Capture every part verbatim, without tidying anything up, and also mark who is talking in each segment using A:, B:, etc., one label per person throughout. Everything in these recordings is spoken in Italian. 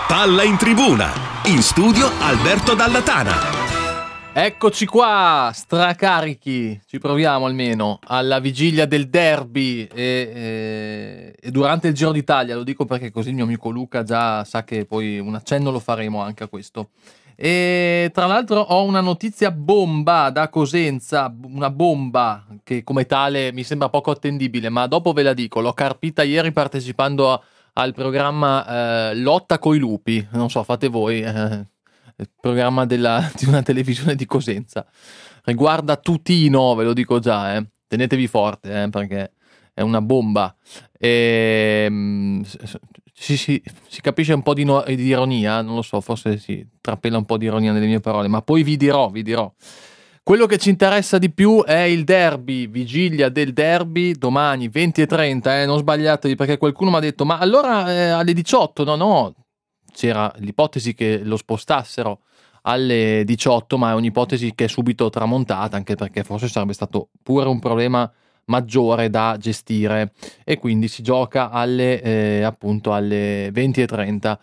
A: Palla in tribuna, in studio Alberto Dallatana.
B: Eccoci qua, stracarichi, ci proviamo almeno, alla vigilia del derby e, e, e durante il Giro d'Italia, lo dico perché così il mio amico Luca già sa che poi un accenno lo faremo anche a questo. E tra l'altro ho una notizia bomba da Cosenza, una bomba che come tale mi sembra poco attendibile, ma dopo ve la dico, l'ho carpita ieri partecipando a, al programma eh, Lotta coi lupi, non so, fate voi, eh, il programma della, di una televisione di Cosenza, riguarda Tutino, ve lo dico già, eh. Tenetevi forte eh, perché è una bomba. E, mh, si, si, si capisce un po' di, no, di ironia, non lo so, forse si trapela un po' di ironia nelle mie parole, ma poi vi dirò, vi dirò. Quello che ci interessa di più è il derby, vigilia del derby, domani venti e trenta, eh, non sbagliatevi, perché qualcuno mi ha detto, ma allora eh, alle diciotto, no no, c'era l'ipotesi che lo spostassero alle diciotto, ma è un'ipotesi che è subito tramontata, anche perché forse sarebbe stato pure un problema maggiore da gestire, e quindi si gioca alle eh, appunto alle venti e trenta.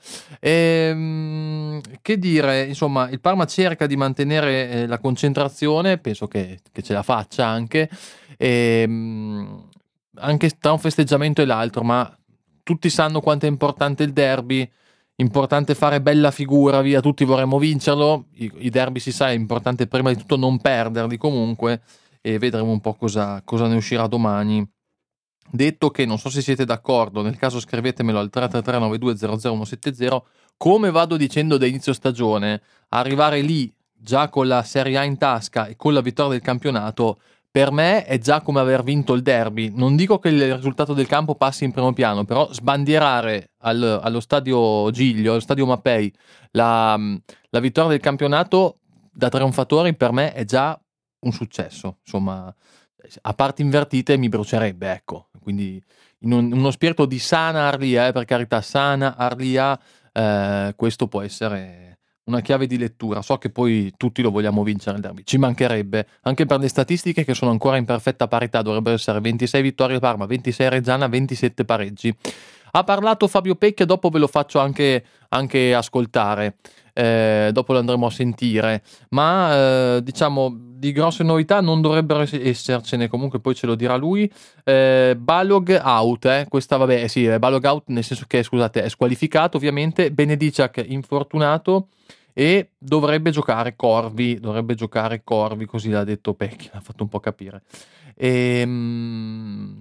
B: E, che dire, insomma, il Parma cerca di mantenere eh, la concentrazione, penso che, che ce la faccia anche, e, mh, anche tra un festeggiamento e l'altro, ma tutti sanno quanto è importante il derby. Importante fare bella figura, via, tutti vorremmo vincerlo. I, i derby, si sa, è importante prima di tutto non perderli comunque, e vedremo un po' cosa, cosa ne uscirà domani. Detto che, non so se siete d'accordo, nel caso scrivetemelo al tre tre tre nove due zero zero uno sette zero, come vado dicendo da inizio stagione, arrivare lì già con la Serie A in tasca e con la vittoria del campionato, per me è già come aver vinto il derby. Non dico che il risultato del campo passi in primo piano, però sbandierare al, allo stadio Giglio, allo stadio Mapei, la, la vittoria del campionato da trionfatori per me è già un successo. Insomma, a parti invertite mi brucerebbe, ecco. Quindi in un, uno spirito di sana Arlia, eh, per carità, sana Arlia, eh, questo può essere una chiave di lettura. So che poi tutti lo vogliamo vincere il derby, ci mancherebbe, anche per le statistiche che sono ancora in perfetta parità, dovrebbero essere ventisei vittorie Parma, ventisei Reggiana, ventisette pareggi. Ha parlato Fabio Pecchia, dopo ve lo faccio anche, anche ascoltare, eh, dopo lo andremo a sentire, ma eh, diciamo di grosse novità non dovrebbero essercene, comunque poi ce lo dirà lui. eh, Balog out, eh. Questa vabbè sì, è Balog out nel senso che, scusate, è squalificato ovviamente. Benediciak infortunato e dovrebbe giocare Corvi, dovrebbe giocare Corvi, così l'ha detto Pecchia, l'ha fatto un po' capire. E, mm,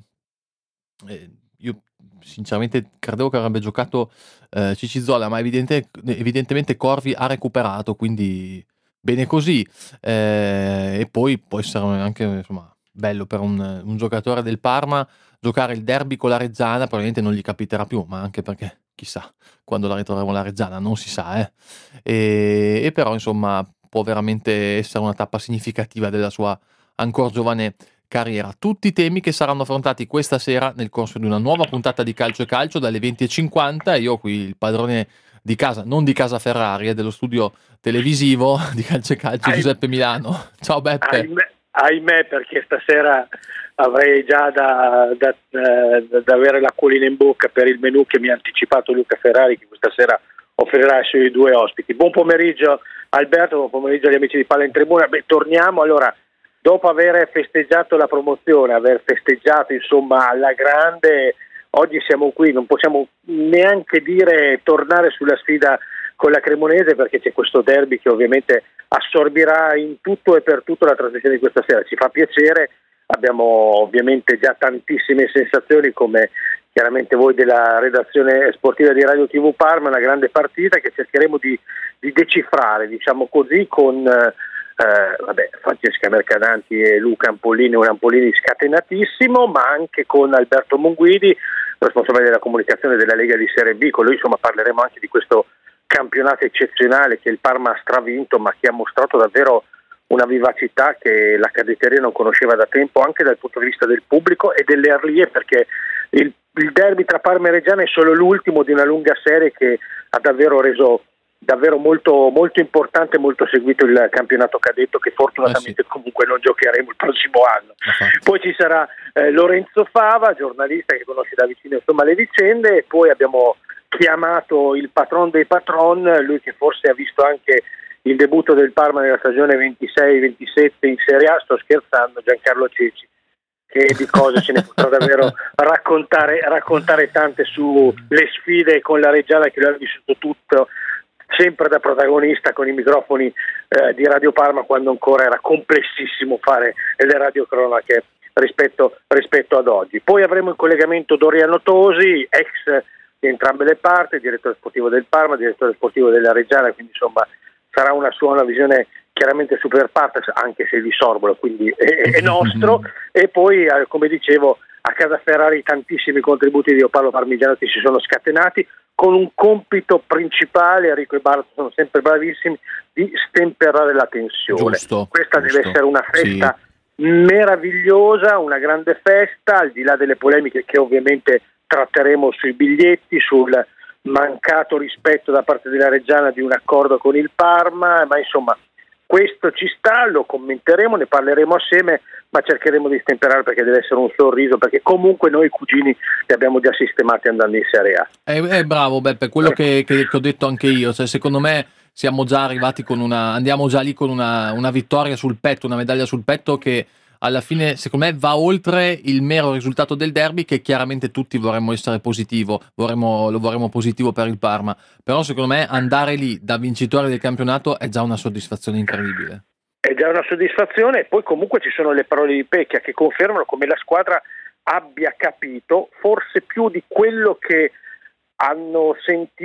B: eh, io sinceramente credevo che avrebbe giocato eh, Cicizzola, ma evidente, evidentemente Corvi ha recuperato, quindi bene così. Eh, e poi può essere anche, insomma, bello per un, un giocatore del Parma giocare il derby con la Reggiana. Probabilmente non gli capiterà più, ma anche perché chissà quando la ritroveremo la Reggiana, non si sa, eh. E, e però insomma può veramente essere una tappa significativa della sua ancora giovane carriera. Tutti i temi che saranno affrontati questa sera nel corso di una nuova puntata di Calcio e Calcio dalle venti e cinquanta. Io qui, il padrone di casa, non di casa Ferrari, è dello studio televisivo di Calcio e Calcio,
C: Ahimè.
B: Giuseppe Milano. Ciao Beppe.
C: Ahimè, ahimè, perché stasera avrei già da, da, da, da avere l'acquolina in bocca per il menù che mi ha anticipato Luca Ferrari, che questa sera offrirà ai suoi due ospiti. Buon pomeriggio Alberto, buon pomeriggio agli amici di Palla in Tribuna. Beh, torniamo allora. Dopo aver festeggiato la promozione, aver festeggiato insomma alla grande, oggi siamo qui, non possiamo neanche dire tornare sulla sfida con la Cremonese, perché c'è questo derby che ovviamente assorbirà in tutto e per tutto la trasmissione di questa sera. Ci fa piacere, abbiamo ovviamente già tantissime sensazioni, come chiaramente voi della redazione sportiva di Radio tivù Parma, una grande partita che cercheremo di, di decifrare, diciamo così, con Eh, vabbè, Francesca Mercadanti e Luca Ampollini, un Ampollini scatenatissimo, ma anche con Alberto Monguidi, responsabile della comunicazione della Lega di Serie B. Con lui insomma parleremo anche di questo campionato eccezionale che il Parma ha stravinto, ma che ha mostrato davvero una vivacità che la cadetteria non conosceva da tempo, anche dal punto di vista del pubblico e delle arlie, perché il, il derby tra Parma e Reggiana è solo l'ultimo di una lunga serie che ha davvero reso davvero molto, molto importante e molto seguito il campionato cadetto, che fortunatamente eh sì. comunque non giocheremo il prossimo anno. Uh-huh. Poi ci sarà eh, Lorenzo Fava, giornalista che conosce da vicino insomma le vicende, e poi abbiamo chiamato il patron dei patron, lui che forse ha visto anche il debutto del Parma nella stagione ventisei ventisette in Serie A, sto scherzando, Giancarlo Ceci, che di cose ce ne potrà davvero raccontare, raccontare tante sulle sfide con la Reggiana, che lui ha vissuto tutto, sempre da protagonista con i microfoni eh, di Radio Parma, quando ancora era complessissimo fare le radiocronache rispetto, rispetto ad oggi. Poi avremo in collegamento Doriano Tosi, ex di entrambe le parti, direttore sportivo del Parma, direttore sportivo della Reggiana, quindi insomma sarà una sua una visione chiaramente super partes, anche se di Sorbolo, quindi è, è nostro. E poi, eh, come dicevo, a casa Ferrari tantissimi contributi di Paolo Parmigianotti si sono scatenati, con un compito principale, Enrico e Barto sono sempre bravissimi, di stemperare la tensione.
B: Giusto,
C: Questa
B: giusto.
C: deve essere una festa
B: Sì.
C: meravigliosa, una grande festa, al di là delle polemiche che ovviamente tratteremo sui biglietti, sul mancato rispetto da parte della Reggiana di un accordo con il Parma, ma insomma questo ci sta, lo commenteremo, ne parleremo assieme, ma cercheremo di stemperare, perché deve essere un sorriso, perché comunque noi cugini li abbiamo già sistemati andando in Serie A.
B: È, è bravo Beppe, quello che, che, che ho detto anche io, cioè, secondo me siamo già arrivati con una, andiamo già lì con una, una vittoria sul petto, una medaglia sul petto che alla fine secondo me va oltre il mero risultato del derby, che chiaramente tutti vorremmo essere positivo, vorremmo, lo vorremmo positivo per il Parma, però secondo me andare lì da vincitore del campionato è già una soddisfazione incredibile.
C: È già una soddisfazione, e poi comunque ci sono le parole di Pecchia che confermano come la squadra abbia capito, forse più di quello che hanno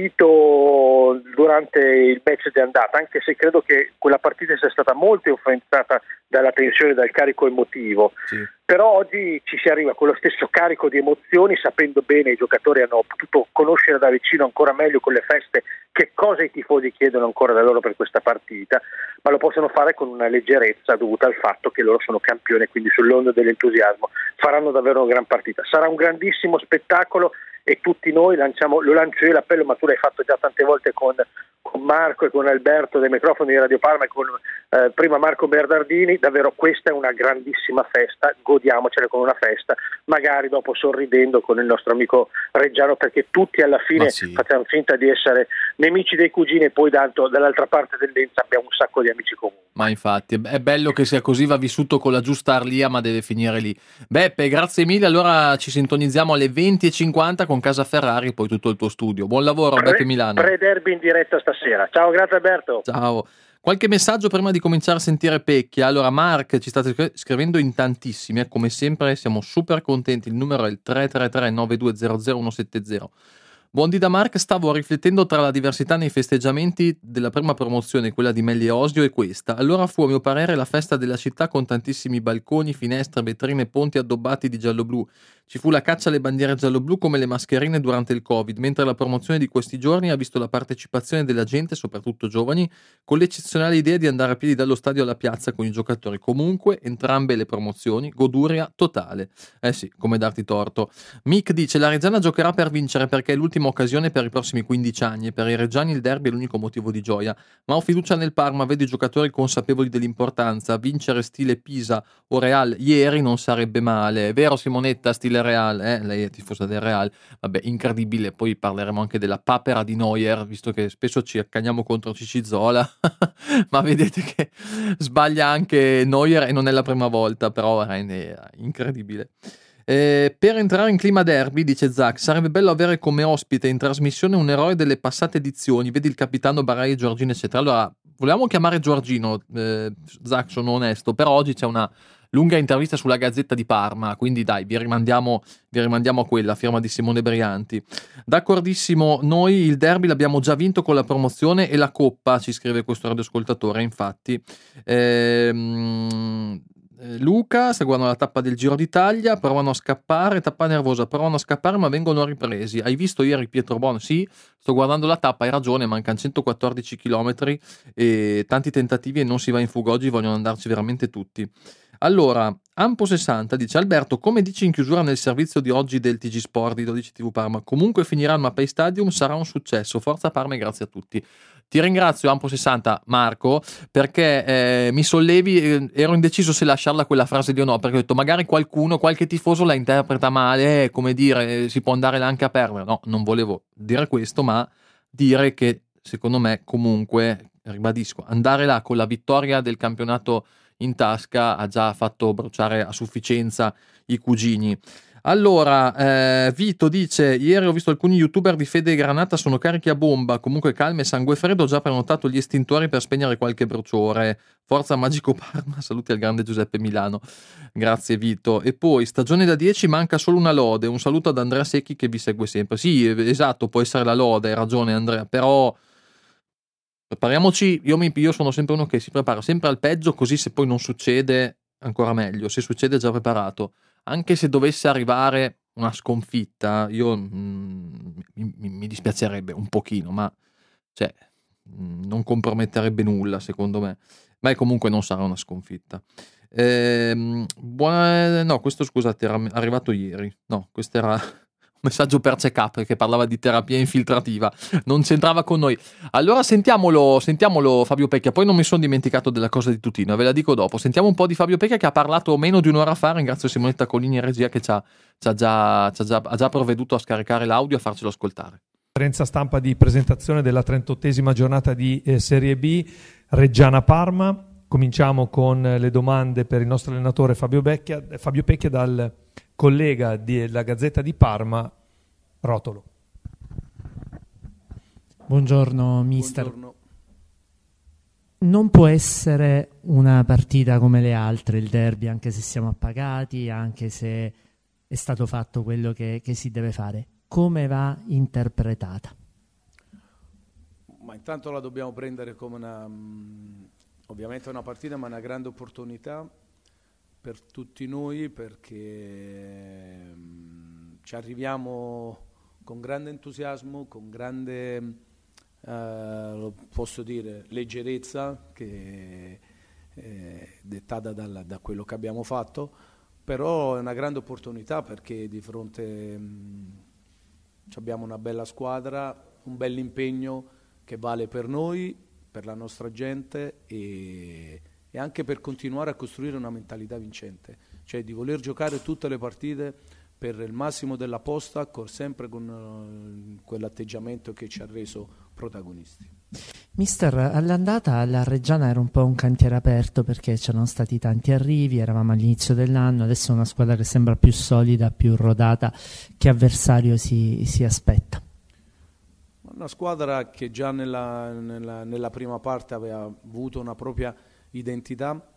C: sentito durante il match di andata, anche se credo che quella partita sia stata molto influenzata dalla tensione, dal carico emotivo. Sì. Però oggi ci si arriva con lo stesso carico di emozioni, sapendo bene, i giocatori hanno potuto conoscere da vicino ancora meglio con le feste che cosa i tifosi chiedono ancora da loro per questa partita, ma lo possono fare con una leggerezza dovuta al fatto che loro sono campioni, quindi sull'onda dell'entusiasmo faranno davvero una gran partita. Sarà un grandissimo spettacolo, e tutti noi lanciamo, lo lancio io l'appello, ma tu l'hai fatto già tante volte con, con Marco e con Alberto dei microfoni di Radio Parma, e con eh, prima Marco Bernardini. Davvero questa è una grandissima festa, godiamocela con una festa, magari dopo sorridendo con il nostro amico Reggiano, perché tutti alla fine sì. facciamo finta di essere nemici dei cugini, e poi tanto dall'altra parte dell'Enza abbiamo un sacco di amici comuni.
B: Ma infatti è bello che sia così, va vissuto con la giusta arlia, ma deve finire lì. Beppe, grazie mille, allora ci sintonizziamo alle venti e cinquanta con Casa Ferrari e poi tutto il tuo studio. Buon lavoro, Pre- Beppe Milano.
C: Pre-derby in diretta stasera. Ciao, grazie Alberto.
B: Ciao. Qualche messaggio prima di cominciare a sentire Pecchia. Allora, Mark, ci state scrivendo in tantissimi, eh? Come sempre siamo super contenti. Il numero è il tre tre tre nove due zero zero uno sette zero. Buondì da Mark, stavo riflettendo tra la diversità nei festeggiamenti della prima promozione, quella di Melli e Osio, e questa. Allora fu a mio parere la festa della città con tantissimi balconi, finestre, vetrine e ponti addobbati di giallo-blu. Ci fu la caccia alle bandiere giallo-blu come le mascherine durante il Covid, mentre la promozione di questi giorni ha visto la partecipazione della gente, soprattutto giovani, con l'eccezionale idea di andare a piedi dallo stadio alla piazza con i giocatori. Comunque, entrambe le promozioni, goduria totale. Eh sì, come darti torto. Mick dice: la Reggiana giocherà per vincere perché è l'ultima occasione per i prossimi quindici anni e per i reggiani il derby è l'unico motivo di gioia. Ma ho fiducia nel Parma, vedo i giocatori consapevoli dell'importanza. Vincere stile Pisa o Real ieri non sarebbe male. È vero, Simonetta, stile Real, eh? Lei è tifosa del Real, vabbè, incredibile. Poi parleremo anche della papera di Neuer, visto che spesso ci accagniamo contro Cicizola ma vedete che sbaglia anche Neuer e non è la prima volta, però è incredibile. Eh, per entrare in clima derby, dice Zach, sarebbe bello avere come ospite in trasmissione un eroe delle passate edizioni, vedi il capitano Barai, Giorgino eccetera. Allora, volevamo chiamare Giorgino, eh, Zach, sono onesto, però oggi c'è una lunga intervista sulla Gazzetta di Parma, quindi dai, vi rimandiamo, vi rimandiamo a quella, firma di Simone Brianti. D'accordissimo, noi il derby l'abbiamo già vinto con la promozione e la coppa, ci scrive questo radioascoltatore, infatti. Ehm... Luca, sta guardando la tappa del Giro d'Italia, provano a scappare, tappa nervosa, provano a scappare ma vengono ripresi. Hai visto ieri Pietro Bono? Sì, sto guardando la tappa, hai ragione, mancano centoquattordici chilometri e tanti tentativi e non si va in fuga oggi, vogliono andarci veramente tutti. Allora, Ampo sessanta dice: Alberto, come dici in chiusura nel servizio di oggi del T G Sport di dodici tivù Parma, comunque finirà al Mapei Stadium, sarà un successo, forza Parma e grazie a tutti. Ti ringrazio Ampo sessanta Marco, perché eh, mi sollevi, eh, ero indeciso se lasciarla quella frase di o no, perché ho detto magari qualcuno, qualche tifoso la interpreta male, eh, come dire, eh, si può andare là anche a perdere. No, non volevo dire questo, ma dire che secondo me comunque, ribadisco, andare là con la vittoria del campionato in tasca ha già fatto bruciare a sufficienza i cugini. Allora, eh, Vito dice: ieri ho visto alcuni youtuber di Fede e Granata, sono carichi a bomba, comunque calme e sangue freddo, ho già prenotato gli estintori per spegnere qualche bruciore. Forza Magico Parma, saluti al grande Giuseppe Milano. Grazie Vito. E poi, stagione da dieci, manca solo una lode, un saluto ad Andrea Secchi che vi segue sempre. Sì, esatto, può essere la lode, hai ragione Andrea, però prepariamoci, io, mi, io sono sempre uno che si prepara sempre al peggio, così se poi non succede ancora meglio, se succede è già preparato. Anche se dovesse arrivare una sconfitta, io mh, mi, mi dispiacerebbe un pochino, ma cioè, mh, non comprometterebbe nulla secondo me. Ma comunque non sarà una sconfitta. Ehm, buona, no, questo scusate, era arrivato ieri. No, questo era un messaggio per Check Up che parlava di terapia infiltrativa, non c'entrava con noi. Allora sentiamolo, sentiamolo Fabio Pecchia, poi non mi sono dimenticato della cosa di Tutino, ve la dico dopo. Sentiamo un po' di Fabio Pecchia che ha parlato meno di un'ora fa. Ringrazio Simonetta Colini in regia che ci ha, ci ha, già, ci ha, già, ha già provveduto a scaricare l'audio e a farcelo ascoltare.
D: Conferenza stampa di presentazione della trentottesima giornata di eh, Serie B Reggiana-Parma. Cominciamo con le domande per il nostro allenatore Fabio Pecchia, Fabio Pecchia dal collega della Gazzetta di Parma, Rotolo.
E: Buongiorno mister.
F: Buongiorno.
E: Non può essere una partita come le altre il derby, anche se siamo appagati, anche se è stato fatto quello che, che si deve fare. Come va interpretata?
F: Ma intanto la dobbiamo prendere come una, ovviamente una partita, ma una grande opportunità per tutti noi, perché ci arriviamo con grande entusiasmo, con grande, eh, lo posso dire, leggerezza, che è dettata dal, da quello che abbiamo fatto, però è una grande opportunità perché di fronte mh, abbiamo una bella squadra, un bel impegno che vale per noi, per la nostra gente e, e anche per continuare a costruire una mentalità vincente, cioè di voler giocare tutte le partite per il massimo della posta, con, sempre con uh, quell'atteggiamento che ci ha reso protagonisti.
E: Mister, all'andata la Reggiana era un po' un cantiere aperto perché c'erano stati tanti arrivi, eravamo all'inizio dell'anno, adesso è una squadra che sembra più solida, più rodata. Che avversario si, si aspetta?
F: Una squadra che già nella, nella, nella prima parte aveva avuto una propria identità,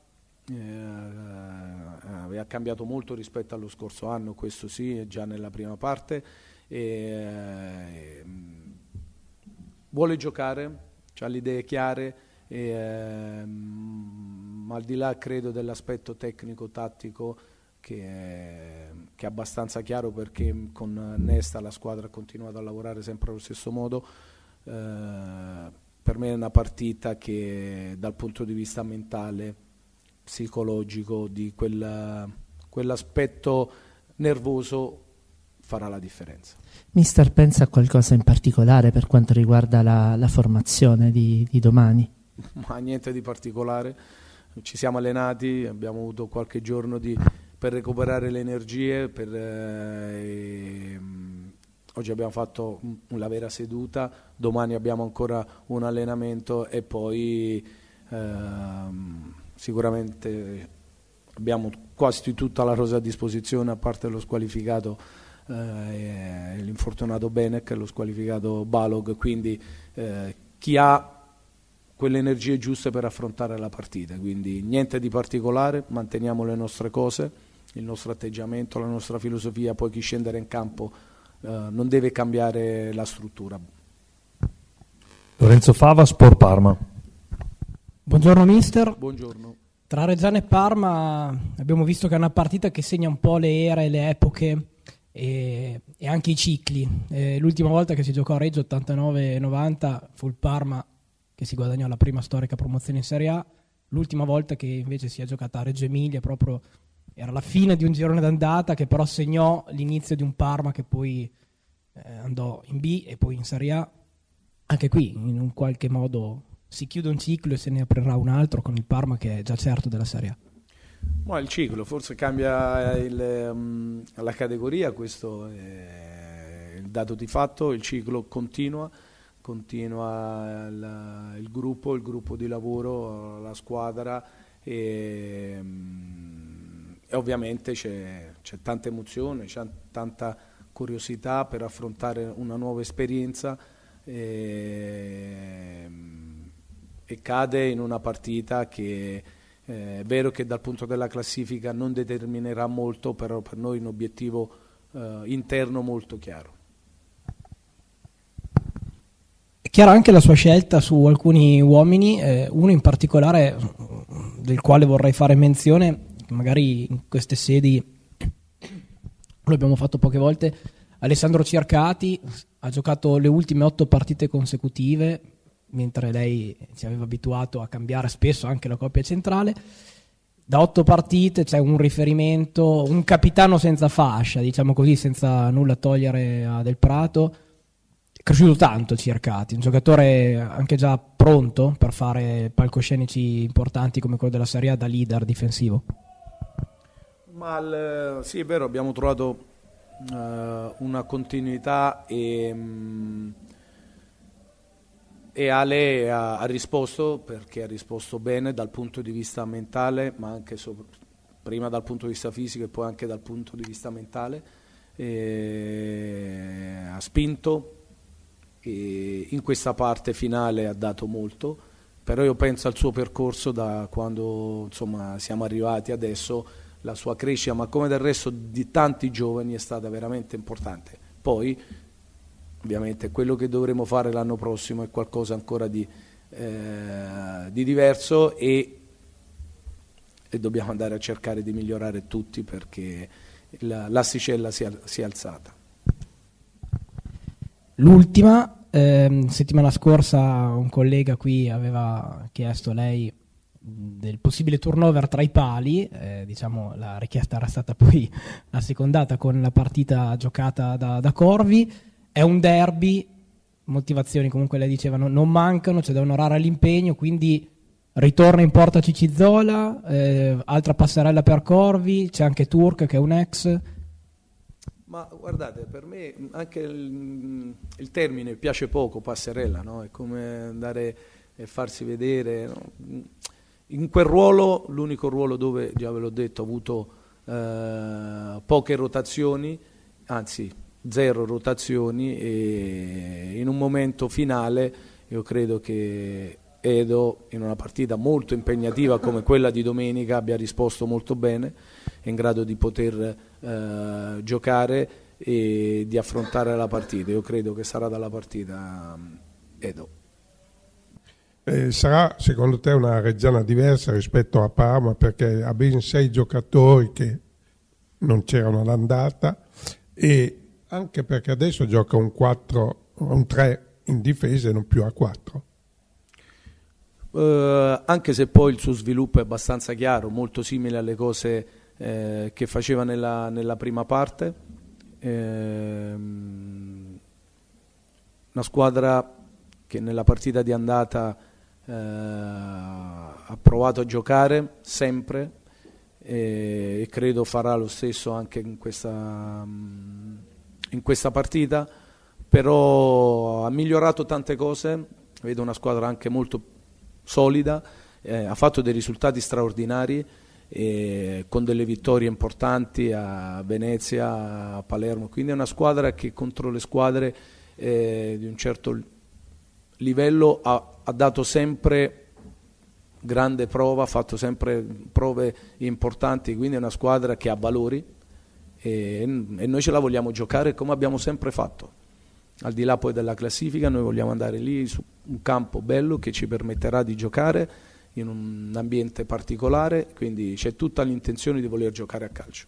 F: eh, aveva cambiato molto rispetto allo scorso anno, questo sì, già nella prima parte, e, eh, vuole giocare, ha le idee chiare, e, eh, ma al di là credo dell'aspetto tecnico-tattico che è, che è abbastanza chiaro, perché con Nesta la squadra ha continuato a lavorare sempre allo stesso modo. Eh, per me è una partita che dal punto di vista mentale, psicologico, di quella, quell'aspetto nervoso farà la differenza.
E: Mister, pensa a qualcosa in particolare per quanto riguarda la, la formazione di, di domani?
F: Ma niente di particolare, ci siamo allenati, abbiamo avuto qualche giorno di, per recuperare le energie, per, eh, oggi abbiamo fatto una vera seduta, domani abbiamo ancora un allenamento e poi eh, sicuramente abbiamo quasi tutta la rosa a disposizione, a parte lo squalificato eh, l'infortunato Benek, lo squalificato Balog, quindi eh, chi ha quelle energie giuste per affrontare la partita, quindi niente di particolare, manteniamo le nostre cose, il nostro atteggiamento, la nostra filosofia, poi chi scendere in campo eh, non deve cambiare la struttura.
D: Lorenzo Fava, Sport Parma.
G: Buongiorno mister.
F: Buongiorno.
G: Tra Reggiana e Parma abbiamo visto che è una partita che segna un po' le ere, le epoche e, e anche i cicli. Eh, l'ultima volta che si giocò a Reggio, ottantanove novanta, fu il Parma che si guadagnò la prima storica promozione in Serie A. L'ultima volta che invece si è giocata a Reggio Emilia proprio era la fine di un girone d'andata che però segnò l'inizio di un Parma che poi eh, andò in B e poi in Serie A. anche qui in un qualche modo si chiude un ciclo e se ne aprirà un altro con il Parma che è già certo della Serie A.
F: Ma il ciclo, forse cambia il, um, la categoria, questo è il dato di fatto, il ciclo continua, continua il, il gruppo, il gruppo di lavoro, la squadra e, um, e ovviamente c'è, c'è tanta emozione, c'è tanta curiosità per affrontare una nuova esperienza e, e cade in una partita che è vero che dal punto della classifica non determinerà molto, però per noi è un obiettivo eh, interno molto chiaro.
G: È chiara anche la sua scelta su alcuni uomini, eh, uno in particolare del quale vorrei fare menzione, magari in queste sedi lo abbiamo fatto poche volte. Alessandro Ciarcati ha giocato le ultime otto partite consecutive, mentre lei ci aveva abituato a cambiare spesso anche la coppia centrale. Da otto partite c'è un riferimento, un capitano senza fascia, diciamo così, senza nulla togliere a Del Prato. È cresciuto tanto Ciarcati, un giocatore anche già pronto per fare palcoscenici importanti come quello della Serie A da leader difensivo.
F: Ma il, sì, è vero, abbiamo trovato uh, una continuità e... Mh, E Ale ha, ha risposto, perché ha risposto bene dal punto di vista mentale, ma anche sopra, prima dal punto di vista fisico e poi anche dal punto di vista mentale. E ha spinto e in questa parte finale ha dato molto, però io penso al suo percorso da quando insomma siamo arrivati adesso, la sua crescita, ma come del resto di tanti giovani è stata veramente importante. Poi ovviamente quello che dovremo fare l'anno prossimo è qualcosa ancora di, eh, di diverso e, e dobbiamo andare a cercare di migliorare tutti perché la, l'asticella si è, si è alzata.
G: L'ultima, ehm, settimana scorsa un collega qui aveva chiesto a lei del possibile turnover tra i pali, eh, diciamo la richiesta era stata poi assecondata con la partita giocata da, da Corvi. È un derby, motivazioni comunque lei diceva non, non mancano, c'è da onorare l'impegno, quindi ritorna in porta Cicizzola, eh, altra passerella per Corvi, c'è anche Turk che è un ex.
F: Ma guardate, per me anche il, il termine piace poco, passerella, no? È come andare e farsi vedere, no? In quel ruolo, l'unico ruolo dove, già ve l'ho detto, ho avuto eh, poche rotazioni, anzi zero rotazioni e in un momento finale io credo che Edo in una partita molto impegnativa come quella di domenica abbia risposto molto bene, è in grado di poter eh, giocare e di affrontare la partita. Io credo che sarà dalla partita Edo.
H: Eh, sarà secondo te una Reggiana diversa rispetto a Parma perché ha ben sei giocatori che non c'erano all'andata e anche perché adesso gioca un quattro, un tre in difesa e non più a quattro.
F: Uh, anche se poi il suo sviluppo è abbastanza chiaro, molto simile alle cose eh, che faceva nella, nella prima parte. Eh, una squadra che nella partita di andata eh, ha provato a giocare sempre e, e credo farà lo stesso anche in questa... in questa partita, però ha migliorato tante cose, vedo una squadra anche molto solida, eh, ha fatto dei risultati straordinari eh, con delle vittorie importanti a Venezia, a Palermo, quindi è una squadra che contro le squadre eh, di un certo livello ha, ha dato sempre grande prova, ha fatto sempre prove importanti, quindi è una squadra che ha valori e, e noi ce la vogliamo giocare come abbiamo sempre fatto. Al di là poi della classifica, noi vogliamo andare lì su un campo bello che ci permetterà di giocare in un ambiente particolare, quindi c'è tutta l'intenzione di voler giocare a calcio.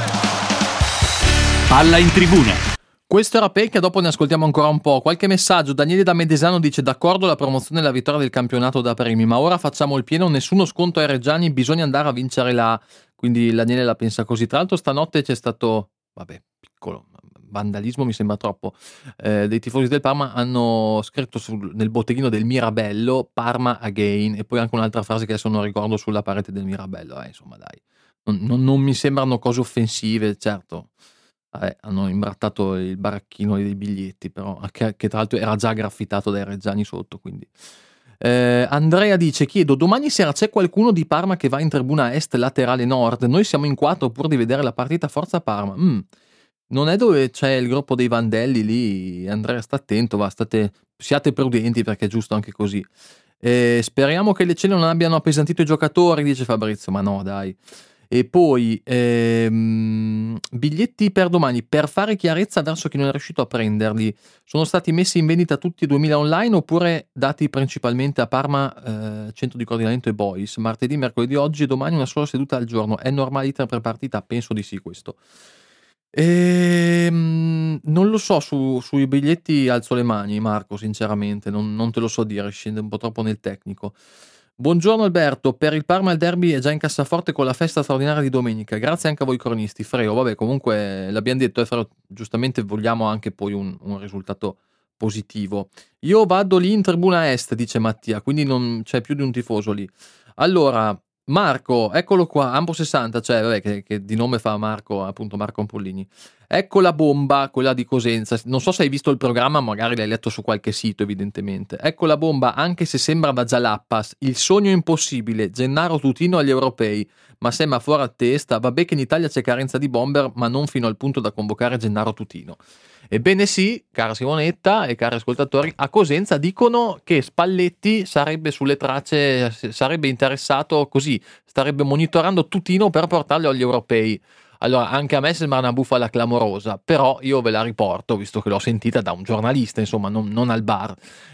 A: Palla in tribuna.
B: Questo era Pecchia, dopo ne ascoltiamo ancora un po'. Qualche messaggio. Daniele da Medesano dice: d'accordo la promozione e la vittoria del campionato da primi, ma ora facciamo il pieno, nessuno sconto ai reggiani, bisogna andare a vincere là. Quindi Daniele la pensa così. Tra l'altro stanotte c'è stato, vabbè, piccolo, vandalismo mi sembra troppo, eh, dei tifosi del Parma hanno scritto sul, nel botteghino del Mirabello Parma again, e poi anche un'altra frase che adesso non ricordo sulla parete del Mirabello. Eh, insomma dai, non, non, non mi sembrano cose offensive, certo. Eh, hanno imbrattato il baracchino dei biglietti, però che, che tra l'altro era già graffitato dai reggiani sotto, quindi eh, Andrea dice: chiedo, domani sera c'è qualcuno di Parma che va in tribuna est laterale nord? Noi siamo in quattro pur di vedere la partita, forza Parma. mm. Non è dove c'è il gruppo dei Vandelli lì? Andrea, sta attento, va, state, siate prudenti, perché è giusto anche così. Eh, speriamo che le cene non abbiano appesantito i giocatori, dice Fabrizio, ma no dai. E poi ehm, biglietti per domani, per fare chiarezza verso chi non è riuscito a prenderli, sono stati messi in vendita tutti e duemila online oppure dati principalmente a Parma, eh, centro di coordinamento e boys, martedì, mercoledì, oggi e domani una sola seduta al giorno? È normalità per partita? Penso di sì questo. Ehm, non lo so, su, sui biglietti alzo le mani, Marco, sinceramente non, non te lo so dire, scende un po' troppo nel tecnico. Buongiorno Alberto, per il Parma il derby è già in cassaforte con la festa straordinaria di domenica, grazie anche a voi cronisti. Freo, vabbè, comunque l'abbiamo detto, eh, Freo, giustamente vogliamo anche poi un, un risultato positivo. Io vado lì in tribuna est, dice Mattia, quindi non c'è più di un tifoso lì. Allora, Marco, eccolo qua, Ampo sessanta, cioè vabbè, che, che di nome fa Marco, appunto Marco Ampollini. Ecco la bomba, quella di Cosenza. Non so se hai visto il programma, magari l'hai letto su qualche sito, evidentemente. Ecco la bomba, anche se sembra da Jalappas, il sogno impossibile, Gennaro Tutino agli europei. Ma sembra fuori a testa, vabbè che in Italia c'è carenza di bomber, ma non fino al punto da convocare Gennaro Tutino. Ebbene sì, cara Simonetta e cari ascoltatori, a Cosenza dicono che Spalletti sarebbe sulle tracce, sarebbe interessato così, starebbe monitorando Tutino per portarlo agli europei. Allora, anche a me sembra una bufala clamorosa, però io ve la riporto, visto che l'ho sentita da un giornalista, insomma, non, non al bar.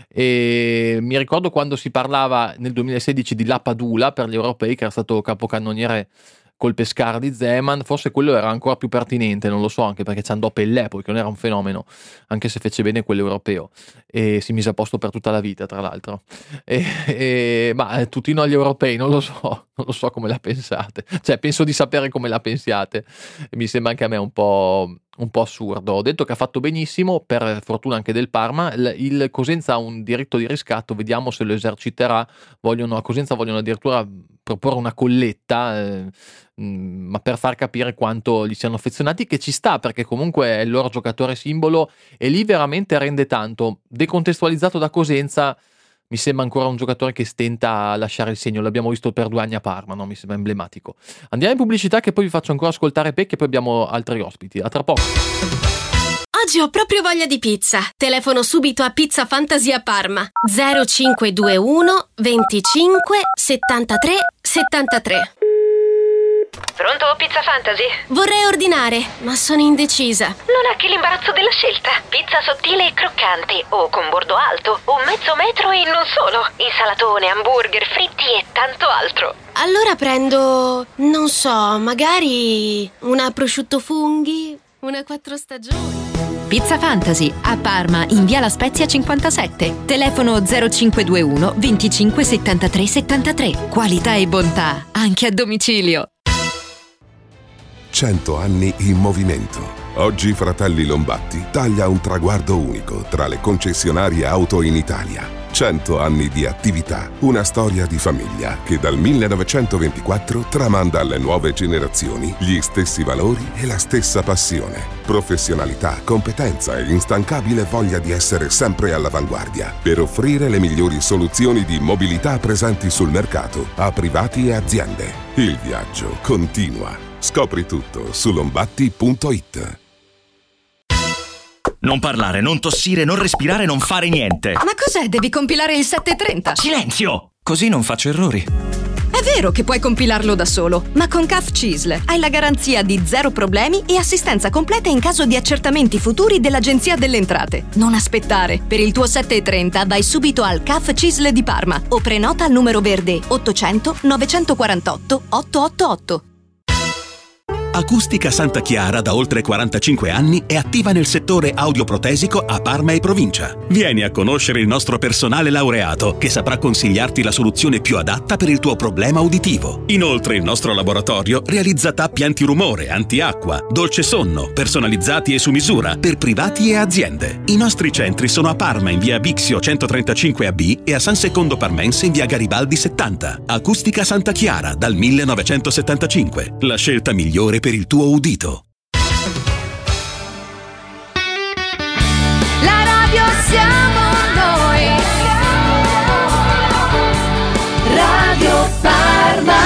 B: E mi ricordo quando si parlava nel duemilasedici di Lapadula per gli europei, che era stato capocannoniere col Pescara di Zeman, forse quello era ancora più pertinente, non lo so, anche perché ci andò Pellè, poi che non era un fenomeno, anche se fece bene quello europeo e si mise a posto per tutta la vita, tra l'altro. E, e, ma Tutino agli europei, non lo so, non lo so come la pensate, cioè penso di sapere come la pensiate, mi sembra anche a me un po', un po' assurdo. Ho detto che ha fatto benissimo, per fortuna anche del Parma. Il, il Cosenza ha un diritto di riscatto, vediamo se lo eserciterà. Vogliono, a Cosenza vogliono addirittura proporre una colletta, eh, mh, ma per far capire quanto gli siano affezionati, che ci sta, perché comunque è il loro giocatore simbolo e lì veramente rende tanto. Decontestualizzato da Cosenza, mi sembra ancora un giocatore che stenta a lasciare il segno, l'abbiamo visto per due anni a Parma, no? Mi sembra emblematico. Andiamo in pubblicità, che poi vi faccio ancora ascoltare Pecchi e poi abbiamo altri ospiti. A tra poco.
I: Oggi ho proprio voglia di pizza. Telefono subito a Pizza Fantasy a Parma. zero cinque due uno venticinque settantatré settantatré.
J: Pronto, Pizza Fantasy?
I: Vorrei ordinare, ma sono indecisa.
J: Non ha che l'imbarazzo della scelta. Pizza sottile e croccante, o con bordo alto, o mezzo metro e non solo. Insalatone, hamburger, fritti e tanto altro.
I: Allora prendo, non so, magari una prosciutto funghi, una quattro stagioni.
K: Pizza Fantasy a Parma in via La Spezia cinquantasette. Telefono zero cinque due uno venticinque settantatré settantatré. Qualità e bontà anche a domicilio.
L: Cento anni in movimento. Oggi Fratelli Lombatti taglia un traguardo unico tra le concessionarie auto in Italia. Cento anni di attività, una storia di famiglia che dal millenovecentoventiquattro tramanda alle nuove generazioni gli stessi valori e la stessa passione. Professionalità, competenza e instancabile voglia di essere sempre all'avanguardia per offrire le migliori soluzioni di mobilità presenti sul mercato a privati e aziende. Il viaggio continua. Scopri tutto su lombatti punto it.
A: Non parlare, non tossire, non respirare, non fare niente.
K: Ma cos'è? Devi compilare il settecentotrenta.
A: Silenzio! Così non faccio errori.
K: È vero che puoi compilarlo da solo, ma con C A F C I S L hai la garanzia di zero problemi e assistenza completa in caso di accertamenti futuri dell'Agenzia delle Entrate. Non aspettare. Per il tuo settecentotrenta vai subito al C A F C I S L di Parma o prenota al numero verde ottocento novecentoquarantotto ottocentottantotto.
A: Acustica Santa Chiara da oltre quarantacinque anni è attiva nel settore audioprotesico a Parma e provincia. Vieni a conoscere il nostro personale laureato che saprà consigliarti la soluzione più adatta per il tuo problema uditivo. Inoltre il nostro laboratorio realizza tappi antirumore, antiacqua, dolce sonno, personalizzati e su misura per privati e aziende. I nostri centri sono a Parma in via Bixio centotrentacinque A B e a San Secondo Parmense in via Garibaldi settanta. Acustica Santa Chiara dal millenovecentosettantacinque. La scelta migliore per il tuo udito.
M: La radio siamo noi. Radio Parma.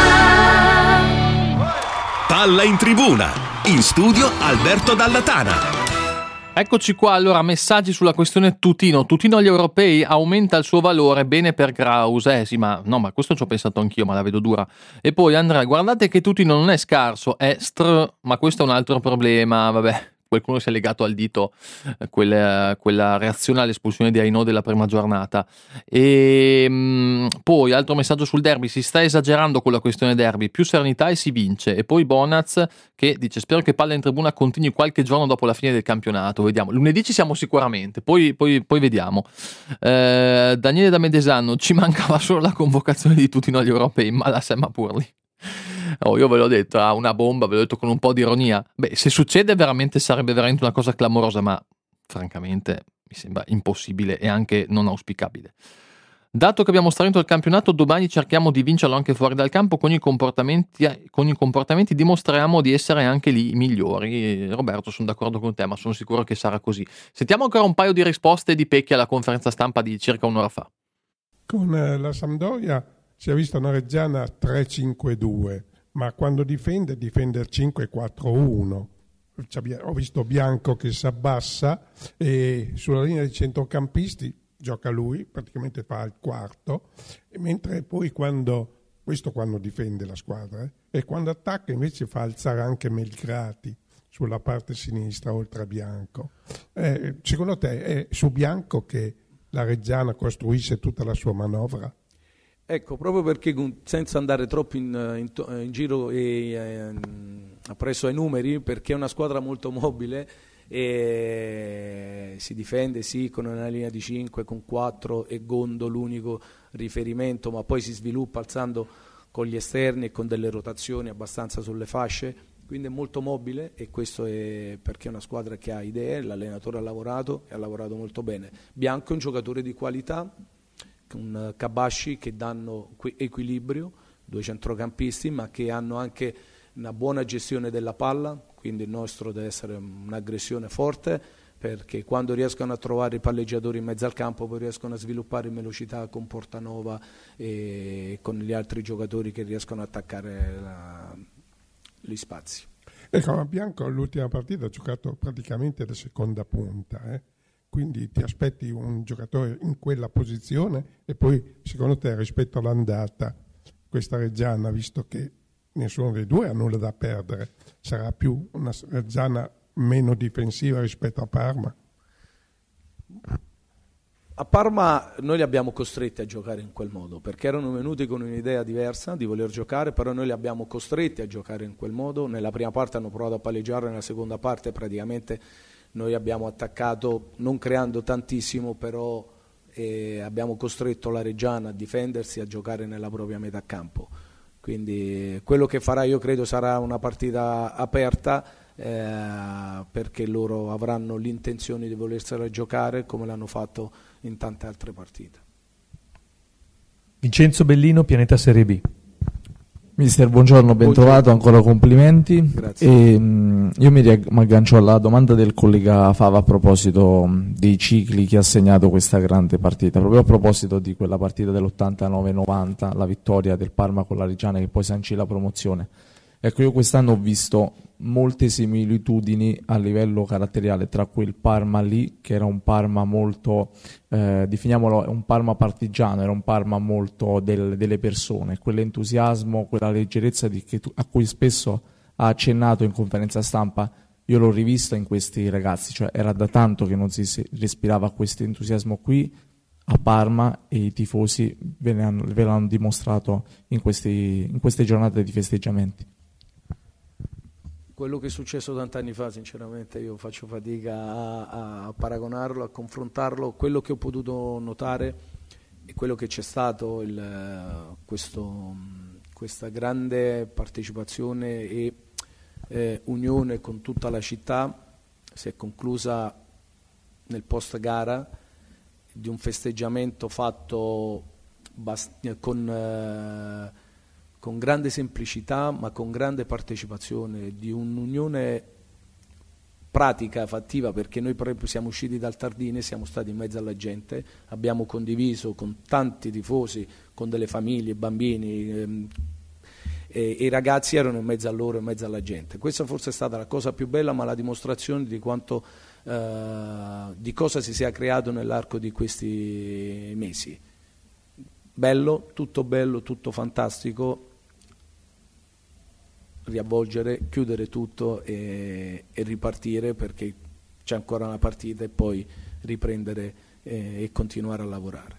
A: Palla in tribuna. In studio Alberto Dalla Tana.
B: Eccoci qua, allora messaggi sulla questione Tutino. Tutino agli europei aumenta il suo valore, bene per Graus. Eh sì, ma no, ma questo ci ho pensato anch'io, ma la vedo dura. E poi Andrea, guardate che Tutino non è scarso, è str, ma questo è un altro problema, vabbè. Qualcuno si è legato al dito eh, quella, quella reazione all'espulsione di Aino della prima giornata. E mh, poi altro messaggio sul derby: si sta esagerando con la questione derby, più serenità e si vince. E poi Bonaz che dice: spero che Palla in Tribuna continui qualche giorno dopo la fine del campionato, vediamo, lunedì ci siamo sicuramente, poi, poi, poi vediamo. eh, Daniele da Medesano: ci mancava solo la convocazione di Tutino agli europei, ma la Semma Purli. Oh, io ve l'ho detto, ah, una bomba, ve l'ho detto con un po' di ironia. Beh, se succede veramente sarebbe veramente una cosa clamorosa, ma francamente mi sembra impossibile e anche non auspicabile. Dato che abbiamo stravinto il campionato, domani cerchiamo di vincerlo anche fuori dal campo, con i comportamenti, con i comportamenti dimostriamo di essere anche lì i migliori. Roberto, sono d'accordo con te, ma sono sicuro che sarà così. Sentiamo ancora un paio di risposte di Pecchi alla conferenza stampa di circa un'ora fa.
H: Con eh, la Sampdoria si è vista una Reggiana tre cinque due, ma quando difende, difende il cinque quattro uno. Ho visto Bianco che si abbassa e sulla linea dei centrocampisti gioca lui, praticamente fa il quarto, mentre poi quando, questo quando difende la squadra, eh, e quando attacca invece fa alzare anche Melgrati sulla parte sinistra oltre a Bianco. Eh, secondo te è su Bianco che la Reggiana costruisce tutta la sua manovra?
F: Ecco, proprio perché senza andare troppo in, in, in giro e eh, appresso ai numeri, perché è una squadra molto mobile e si difende sì con una linea di cinque, con quattro e Gondo l'unico riferimento, ma poi si sviluppa alzando con gli esterni e con delle rotazioni abbastanza sulle fasce, quindi è molto mobile e questo è perché è una squadra che ha idee, l'allenatore ha lavorato e ha lavorato molto bene. Bianco è un giocatore di qualità, con Kabasci che danno equilibrio, due centrocampisti ma che hanno anche una buona gestione della palla, quindi il nostro deve essere un'aggressione forte, perché quando riescono a trovare i palleggiatori in mezzo al campo poi riescono a sviluppare in velocità con Portanova e con gli altri giocatori che riescono ad attaccare la, gli spazi.
H: Ecco, ma Bianco all'ultima partita ha giocato praticamente da seconda punta, eh? Quindi ti aspetti un giocatore in quella posizione e poi secondo te rispetto all'andata questa Reggiana, visto che nessuno dei due ha nulla da perdere, sarà più una Reggiana meno difensiva rispetto a Parma?
F: A Parma noi li abbiamo costretti a giocare in quel modo, perché erano venuti con un'idea diversa di voler giocare, però noi li abbiamo costretti a giocare in quel modo. Nella prima parte hanno provato a palleggiare, nella seconda parte praticamente noi abbiamo attaccato non creando tantissimo, però eh, abbiamo costretto la Reggiana a difendersi, a giocare nella propria metà campo. Quindi quello che farà io credo sarà una partita aperta, eh, perché loro avranno l'intenzione di volersela giocare come l'hanno fatto in tante altre partite.
D: Vincenzo Bellino, Pianeta Serie B.
N: Mister, buongiorno, ben buongiorno. Trovato, ancora complimenti.
F: Grazie.
N: E, mh, io mi, riag- mi aggancio alla domanda del collega Fava a proposito mh, dei cicli che ha segnato questa grande partita, proprio a proposito di quella partita dell'ottantanove novanta, la vittoria del Parma con la Reggiana che poi sancì la promozione. Ecco, io quest'anno ho visto molte similitudini a livello caratteriale tra quel Parma lì, che era un Parma molto, eh, definiamolo un Parma partigiano, era un Parma molto del, delle persone, quell'entusiasmo, quella leggerezza di, che tu, a cui spesso ha accennato in conferenza stampa, io l'ho rivista in questi ragazzi, cioè era da tanto che non si respirava questo entusiasmo qui a Parma e i tifosi ve, ne hanno, ve l'hanno dimostrato in, questi, in queste giornate di festeggiamenti.
F: quello che è successo tanti fa, sinceramente io faccio fatica a, a paragonarlo, a confrontarlo. Quello che ho potuto notare è quello che c'è stato, il, questo, questa grande partecipazione e eh, unione con tutta la città. Si è conclusa nel post gara di un festeggiamento fatto bast- con, eh, con grande semplicità ma con grande partecipazione, di un'unione pratica, fattiva, perché noi proprio siamo usciti dal Tardini, siamo stati in mezzo alla gente, abbiamo condiviso con tanti tifosi, con delle famiglie, bambini, ehm, e, e i ragazzi erano in mezzo a loro, in mezzo alla gente. Questa forse è stata la cosa più bella, ma la dimostrazione di quanto eh, di cosa si sia creato nell'arco di questi mesi. Bello, tutto bello, tutto fantastico. Riavvolgere, chiudere tutto e, e ripartire, perché c'è ancora una partita, e poi riprendere eh, e continuare a lavorare.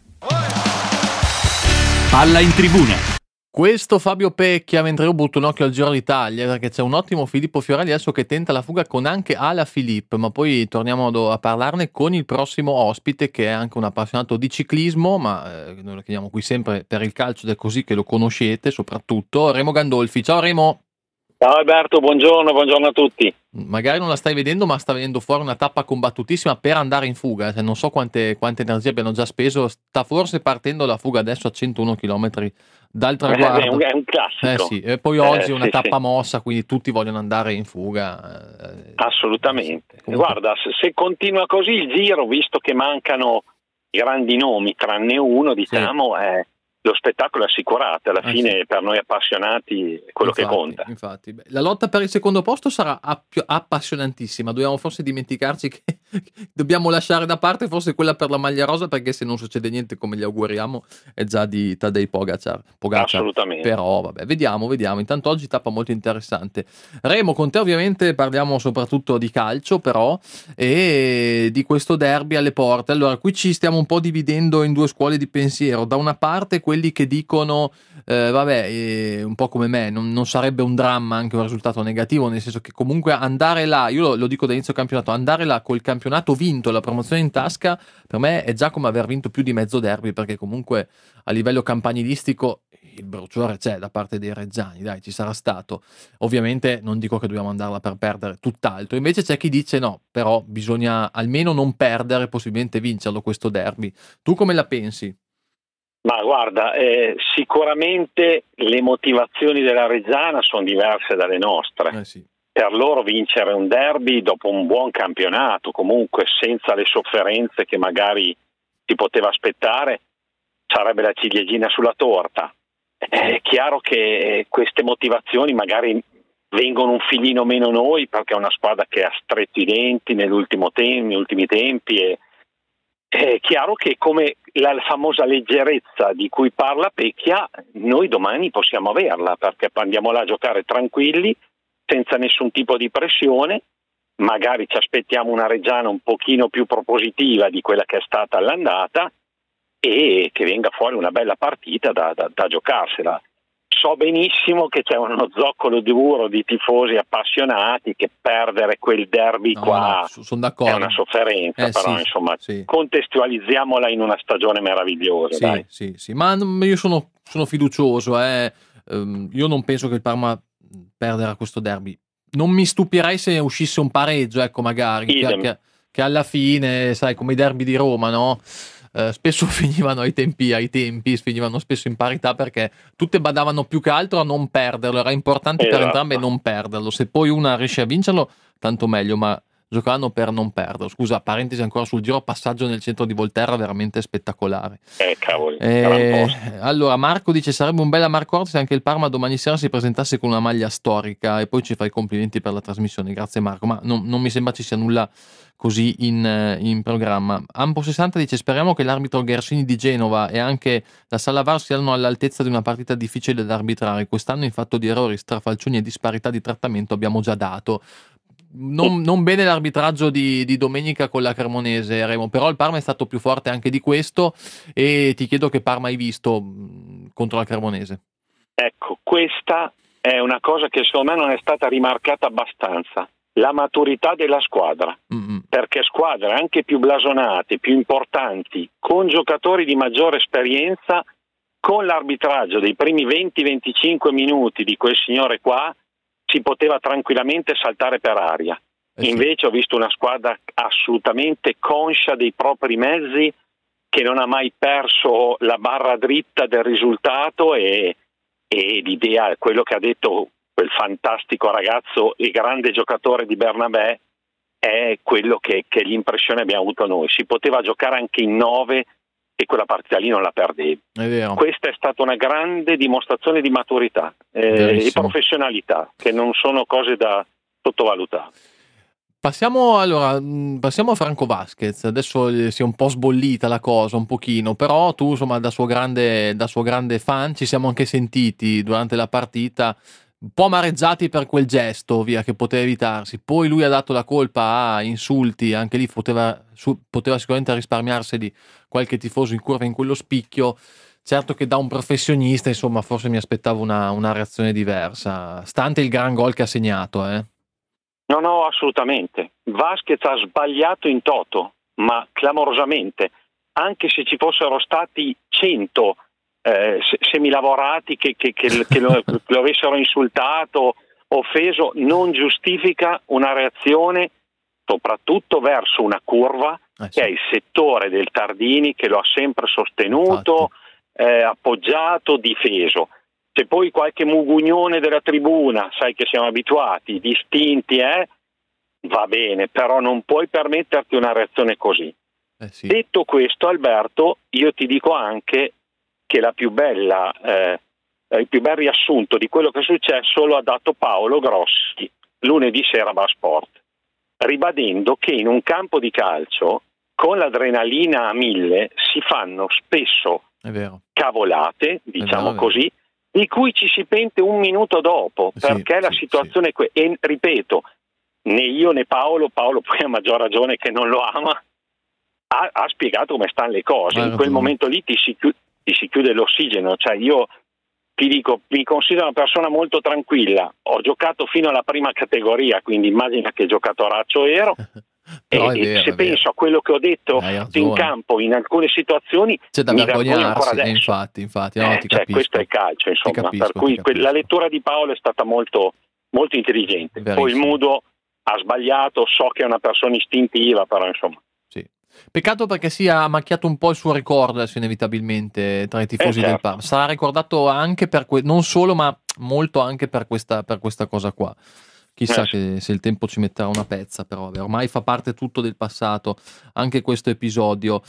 A: Palla in tribuna.
B: Questo Fabio Pecchia, mentre io butto un occhio al Giro d'Italia, perché c'è un ottimo Filippo Fiorelli adesso che tenta la fuga con anche Alaphilippe, ma poi torniamo a parlarne con il prossimo ospite, che è anche un appassionato di ciclismo, ma eh, noi lo chiamiamo qui sempre per il calcio ed è così che lo conoscete soprattutto, Remo Gandolfi. Ciao Remo!
O: Ciao Alberto, buongiorno, buongiorno a tutti.
B: Magari non la stai vedendo, ma sta venendo fuori una tappa combattutissima per andare in fuga, cioè, non so quante, quante energie abbiano già speso, sta forse partendo la fuga adesso a centouno chilometri dal traguardo.
O: È un, è un classico.
B: Eh sì. E poi oggi è
O: eh,
B: una
O: sì,
B: tappa
O: sì.
B: mossa, quindi tutti vogliono andare in fuga. Eh,
O: Assolutamente.
B: comunque...
O: Guarda, se, se continua così il Giro, visto che mancano grandi nomi, tranne uno, diciamo, sì. è... lo spettacolo è assicurato, alla
B: ah,
O: fine
B: sì.
O: per noi appassionati è quello
B: infatti,
O: che conta.
B: Infatti, beh, la lotta per il secondo posto sarà app- appassionantissima, dobbiamo forse dimenticarci che dobbiamo lasciare da parte forse quella per la maglia rosa, perché se non succede niente come gli auguriamo è già di Tadej Pogacar, Pogacar.
O: Assolutamente.
B: Però vabbè, vediamo, vediamo, intanto oggi tappa molto interessante. Remo, con te ovviamente parliamo soprattutto di calcio però e di questo derby alle porte. Allora, qui ci stiamo un po' dividendo in due scuole di pensiero, da una parte quelli che dicono eh, vabbè, eh, un po' come me, non, non sarebbe un dramma anche un risultato negativo, nel senso che comunque andare là, io lo, lo dico da inizio campionato, andare là col campionato vinto, la promozione in tasca, per me è già come aver vinto più di mezzo derby, perché comunque a livello campanilistico il bruciore c'è da parte dei reggiani, dai, ci sarà stato. Ovviamente non dico che dobbiamo andarla per perdere, tutt'altro. Invece c'è chi dice no, però bisogna almeno non perdere, possibilmente vincerlo questo derby. Tu come la pensi?
O: Ma guarda, eh, sicuramente le motivazioni della Reggiana sono diverse dalle nostre.
B: Eh sì.
O: Per loro vincere un derby dopo un buon campionato, comunque senza le sofferenze che magari si poteva aspettare, sarebbe la ciliegina sulla torta. È chiaro che queste motivazioni magari vengono un filino meno noi, perché è una squadra che ha stretto i denti nell'ultimo tem- negli ultimi tempi e è chiaro che come la famosa leggerezza di cui parla Pecchia, noi domani possiamo averla, perché andiamo là a giocare tranquilli, senza nessun tipo di pressione, magari ci aspettiamo una Reggiana un pochino più propositiva di quella che è stata all'andata e che venga fuori una bella partita da, da, da giocarsela. So benissimo che c'è uno zoccolo duro di tifosi appassionati che perdere quel derby
B: no,
O: qua
B: no, sono d'accordo.
O: È una sofferenza,
B: eh,
O: però
B: sì,
O: insomma
B: sì.
O: contestualizziamola in una stagione meravigliosa.
B: Sì,
O: dai.
B: sì, sì, ma io sono, sono fiducioso, eh. um, io non penso che il Parma perderà questo derby. Non mi stupirei se uscisse un pareggio, ecco, magari, che, che, che alla fine, sai, come i derby di Roma, no? Uh, spesso finivano ai tempi, ai tempi finivano spesso in parità, perché tutte badavano più che altro a non perderlo, era importante esatto. per entrambe non perderlo, se poi una riesce a vincerlo tanto meglio, ma giocavano per non perderlo. Scusa, parentesi ancora sul Giro, passaggio nel centro di Volterra veramente spettacolare.
O: Eh cavoli,
B: eh, allora Marco dice sarebbe un bella Marco Orti se anche il Parma domani sera si presentasse con una maglia storica, e poi ci fai i complimenti per la trasmissione, grazie Marco, ma non, non mi sembra ci sia nulla così in, in programma. Ampo sessanta dice speriamo che l'arbitro Ghersini di Genova e anche la Sala V A R siano all'altezza di una partita difficile da arbitrare, quest'anno in fatto di errori, strafalcioni e disparità di trattamento abbiamo già dato. Non, non bene l'arbitraggio di, di domenica con la Cremonese, Remo, però il Parma è stato più forte anche di questo, e ti chiedo che Parma hai visto mh, contro la Cremonese.
O: Ecco, questa è una cosa che secondo me non è stata rimarcata abbastanza, la maturità della squadra, mm-hmm. perché squadre anche più blasonate, più importanti, con giocatori di maggiore esperienza, con l'arbitraggio dei primi venti venticinque minuti di quel signore qua, si poteva tranquillamente saltare per aria. Eh sì. Invece ho visto una squadra assolutamente conscia dei propri mezzi, che non ha mai perso la barra dritta del risultato, e, e l'idea, quello che ha detto quel fantastico ragazzo e grande giocatore di Bernabé, è quello che, che l'impressione abbiamo avuto noi. Si poteva giocare anche in nove e quella partita lì non la perdevi.
B: È vero.
O: Questa è stata una grande dimostrazione di maturità eh, e professionalità, che non sono cose da sottovalutare.
B: Passiamo allora, passiamo a Franco Vasquez. Adesso si è un po' sbollita la cosa, un pochino, però tu, insomma, da suo grande, da suo grande fan, ci siamo anche sentiti durante la partita, un po' amareggiati per quel gesto, via, che poteva evitarsi. Poi lui ha dato la colpa a insulti, anche lì poteva, su, poteva sicuramente risparmiarsi di qualche tifoso in curva in quello spicchio. Certo che da un professionista, insomma, forse mi aspettavo una, una reazione diversa, stante il gran gol che ha segnato, eh.
O: No, no, assolutamente. Vasquez ha sbagliato in toto, ma clamorosamente. Anche se ci fossero stati cento eh, semilavorati che, che, che, che lo, lo avessero insultato, offeso, non giustifica una reazione, soprattutto verso una curva, eh sì. che è il settore del Tardini, che lo ha sempre sostenuto, eh, appoggiato, difeso. Se poi qualche mugugnone della tribuna, sai che siamo abituati, distinti, eh, va bene, però non puoi permetterti una reazione così. Eh sì. Detto questo, Alberto, io ti dico anche che la più bella, eh, il più bel riassunto di quello che è successo lo ha dato Paolo Grossi lunedì sera a Bar Sport, ribadendo che in un campo di calcio con l'adrenalina a mille si fanno spesso
B: è vero.
O: cavolate, diciamo
B: è vero,
O: così, di cui ci si pente un minuto dopo,
B: sì,
O: perché la
B: sì,
O: situazione
B: sì.
O: è que- e ripeto, né io né Paolo, Paolo poi a maggior ragione che non lo ama, ha, ha spiegato come stanno le cose. In quel momento lì ti si, chiude, ti si chiude l'ossigeno, cioè io ti dico, mi considero una persona molto tranquilla, ho giocato fino alla prima categoria, quindi immagina che giocatoraccio ero. E,
B: vero,
O: e se penso a quello che ho detto in campo in alcune situazioni,
B: c'è da
O: mi vergogno ancora
B: vergognarsi,
O: adesso.
B: infatti, infatti no,
O: eh,
B: ti
O: cioè,
B: capisco.
O: questo è il calcio, insomma,
B: Ti capisco,
O: per cui
B: ti
O: que-
B: capisco.
O: la lettura di Paolo è stata molto, molto intelligente.
B: Verissimo.
O: Poi il Mudo ha sbagliato, so che è una persona istintiva, però insomma.
B: Sì. Peccato perché si è macchiato un po' il suo ricordo adesso inevitabilmente tra i tifosi
O: Eh, certo.
B: del Parma. Sarà ricordato anche per que- non solo, ma molto anche per questa, per questa cosa qua. Chissà
O: Eh.
B: che se il tempo ci metterà una pezza, però vabbè, ormai fa parte tutto del passato anche questo episodio.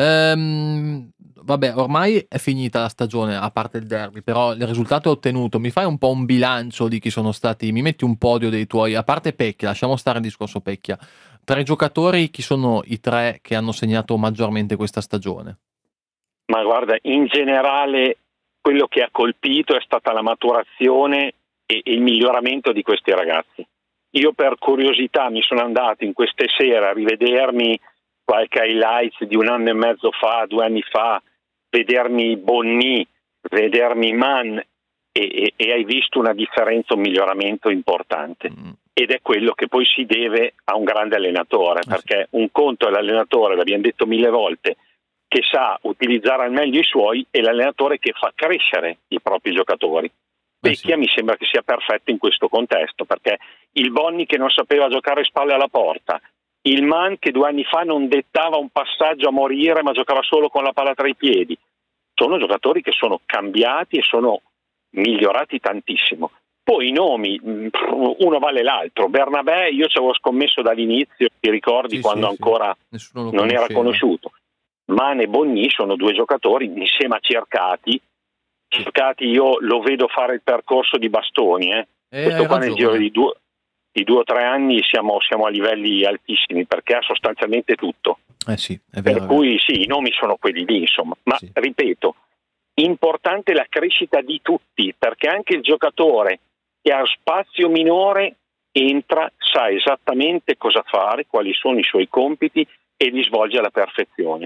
B: Ehm, vabbè, ormai è finita la stagione, a parte il derby, però il risultato è ottenuto. Mi fai un po' un bilancio di chi sono stati, mi metti un podio dei tuoi, a parte Pecchia, lasciamo stare il discorso Pecchia. Tra i giocatori, chi sono i tre che hanno segnato maggiormente questa stagione?
O: Ma guarda, in generale quello che ha colpito è stata la maturazione e il miglioramento di questi ragazzi. Io per curiosità mi sono andato in queste sere a rivedermi qualche highlights di un anno e mezzo fa, due anni fa, vedermi Bonni, vedermi Mann e, e, e hai visto una differenza, un miglioramento importante. Mm. Ed è quello che poi si deve a un grande allenatore, eh perché sì. Un conto è l'allenatore, l'abbiamo detto mille volte, che sa utilizzare al meglio i suoi, e l'allenatore che fa crescere i propri giocatori. Pecchia sì. Mi sembra che sia perfetto in questo contesto, perché il Bonni che non sapeva giocare spalle alla porta, il Mann che due anni fa non dettava un passaggio a morire ma giocava solo con la palla tra i piedi, sono giocatori che sono cambiati e sono migliorati tantissimo. Poi i nomi, uno vale l'altro. Bernabé io ci avevo scommesso dall'inizio, ti ricordi, sì, quando sì, ancora sì. non era conosciuto. Mann e Bonni sono due giocatori insieme a Cercati. Cercati io lo vedo fare il percorso di Bastoni, eh.
B: Eh,
O: questo qua
B: ragione.
O: Nel giro di due, di due o tre anni siamo, siamo a livelli altissimi, perché ha sostanzialmente tutto.
B: Eh sì, è vero,
O: per
B: è
O: cui
B: vero.
O: sì, i nomi sono quelli lì, insomma. Ma
B: sì.
O: ripeto, importante la crescita di tutti, perché anche il giocatore che ha spazio minore entra, sa esattamente cosa fare, quali sono i suoi compiti e li svolge alla perfezione.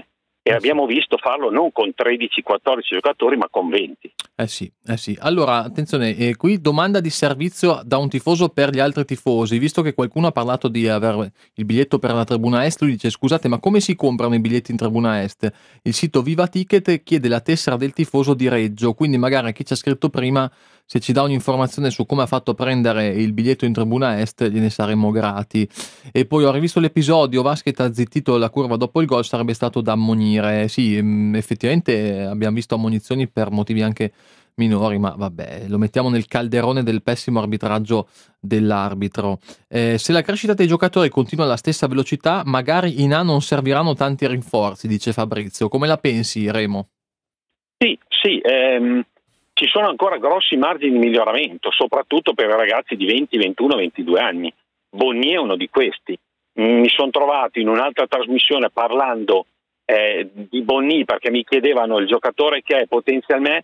O: e abbiamo visto farlo non con tredici quattordici giocatori ma con venti.
B: Eh sì, eh sì. Allora, attenzione, eh, qui domanda di servizio da un tifoso per gli altri tifosi, visto che qualcuno ha parlato di avere il biglietto per la tribuna est, lui dice scusate ma come si comprano i biglietti in tribuna est? Il sito Viva Ticket chiede la tessera del tifoso di Reggio, quindi magari chi ci ha scritto prima, se ci dà un'informazione su come ha fatto a prendere il biglietto in tribuna est, gliene saremmo grati. E poi ho rivisto l'episodio, Vasquez ha zittito la curva dopo il gol, sarebbe stato da ammonire. Sì, effettivamente abbiamo visto ammonizioni per motivi anche minori, ma vabbè, lo mettiamo nel calderone del pessimo arbitraggio dell'arbitro. Eh, se la crescita dei giocatori continua alla stessa velocità, magari in A non serviranno tanti rinforzi, dice Fabrizio. Come la pensi, Remo?
O: Sì, sì, ehm, ci sono ancora grossi margini di miglioramento, soprattutto per i ragazzi di venti, ventuno, ventidue anni. Bonnier è uno di questi. Mi sono trovato in un'altra trasmissione parlando eh, di Bonnier perché mi chiedevano il giocatore che è potenzialmente.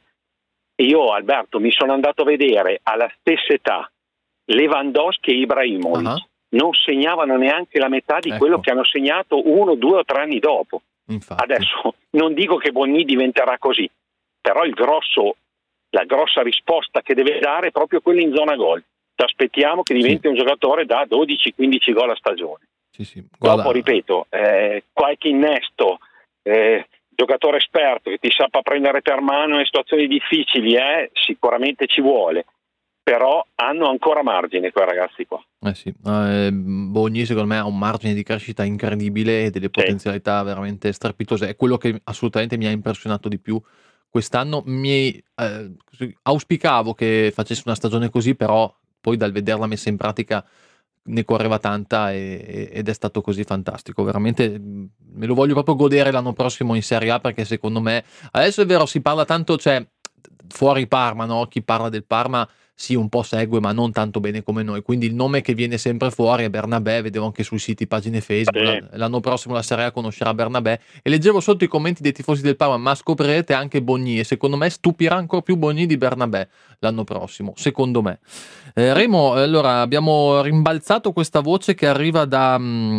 O: Io, Alberto, mi sono andato a vedere alla stessa età Lewandowski e Ibrahimovic. Uh-huh. Non segnavano neanche la metà di ecco. quello che hanno segnato uno, due o tre anni dopo. Infatti. Adesso non dico che Bonnier diventerà così, però il grosso, la grossa risposta che deve dare è proprio quella in zona gol. Ci aspettiamo che diventi sì. un giocatore da dodici quindici gol a stagione.
B: Sì, sì.
O: Dopo, ripeto, eh, qualche innesto, eh, giocatore esperto che ti sappia prendere per mano in situazioni difficili, eh, sicuramente ci vuole, però hanno ancora margine quei ragazzi qua.
B: Eh sì, eh, Bonnier secondo me ha un margine di crescita incredibile e delle potenzialità sì. veramente strepitose, è quello che assolutamente mi ha impressionato di più quest'anno. Mi eh, auspicavo che facesse una stagione così, però poi dal vederla messa in pratica ne correva tanta e, ed è stato così fantastico, veramente me lo voglio proprio godere l'anno prossimo in Serie A, perché secondo me adesso è vero, si parla tanto, cioè fuori Parma, no? Chi parla del Parma sì, un po' segue ma non tanto bene come noi, quindi il nome che viene sempre fuori è Bernabé. Vedevo anche sui siti, pagine Facebook, sì. l'anno prossimo la Serie A conoscerà Bernabé, e leggevo sotto i commenti dei tifosi del Parma, ma scoprirete anche Bonnier, secondo me stupirà ancora più Bonnier di Bernabé l'anno prossimo, secondo me. eh, Remo, allora abbiamo rimbalzato questa voce che arriva da,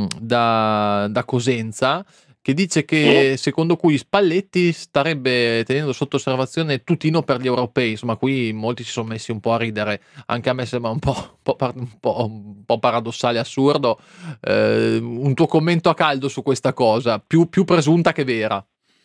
B: da, da Cosenza, che dice che secondo cui Spalletti starebbe tenendo sotto osservazione Tutino per gli europei. Insomma, qui molti si sono messi un po' a ridere, anche a me sembra un po', un po', un po', un po' paradossale, assurdo. Eh, un tuo commento a caldo su questa cosa, più, più presunta che vera?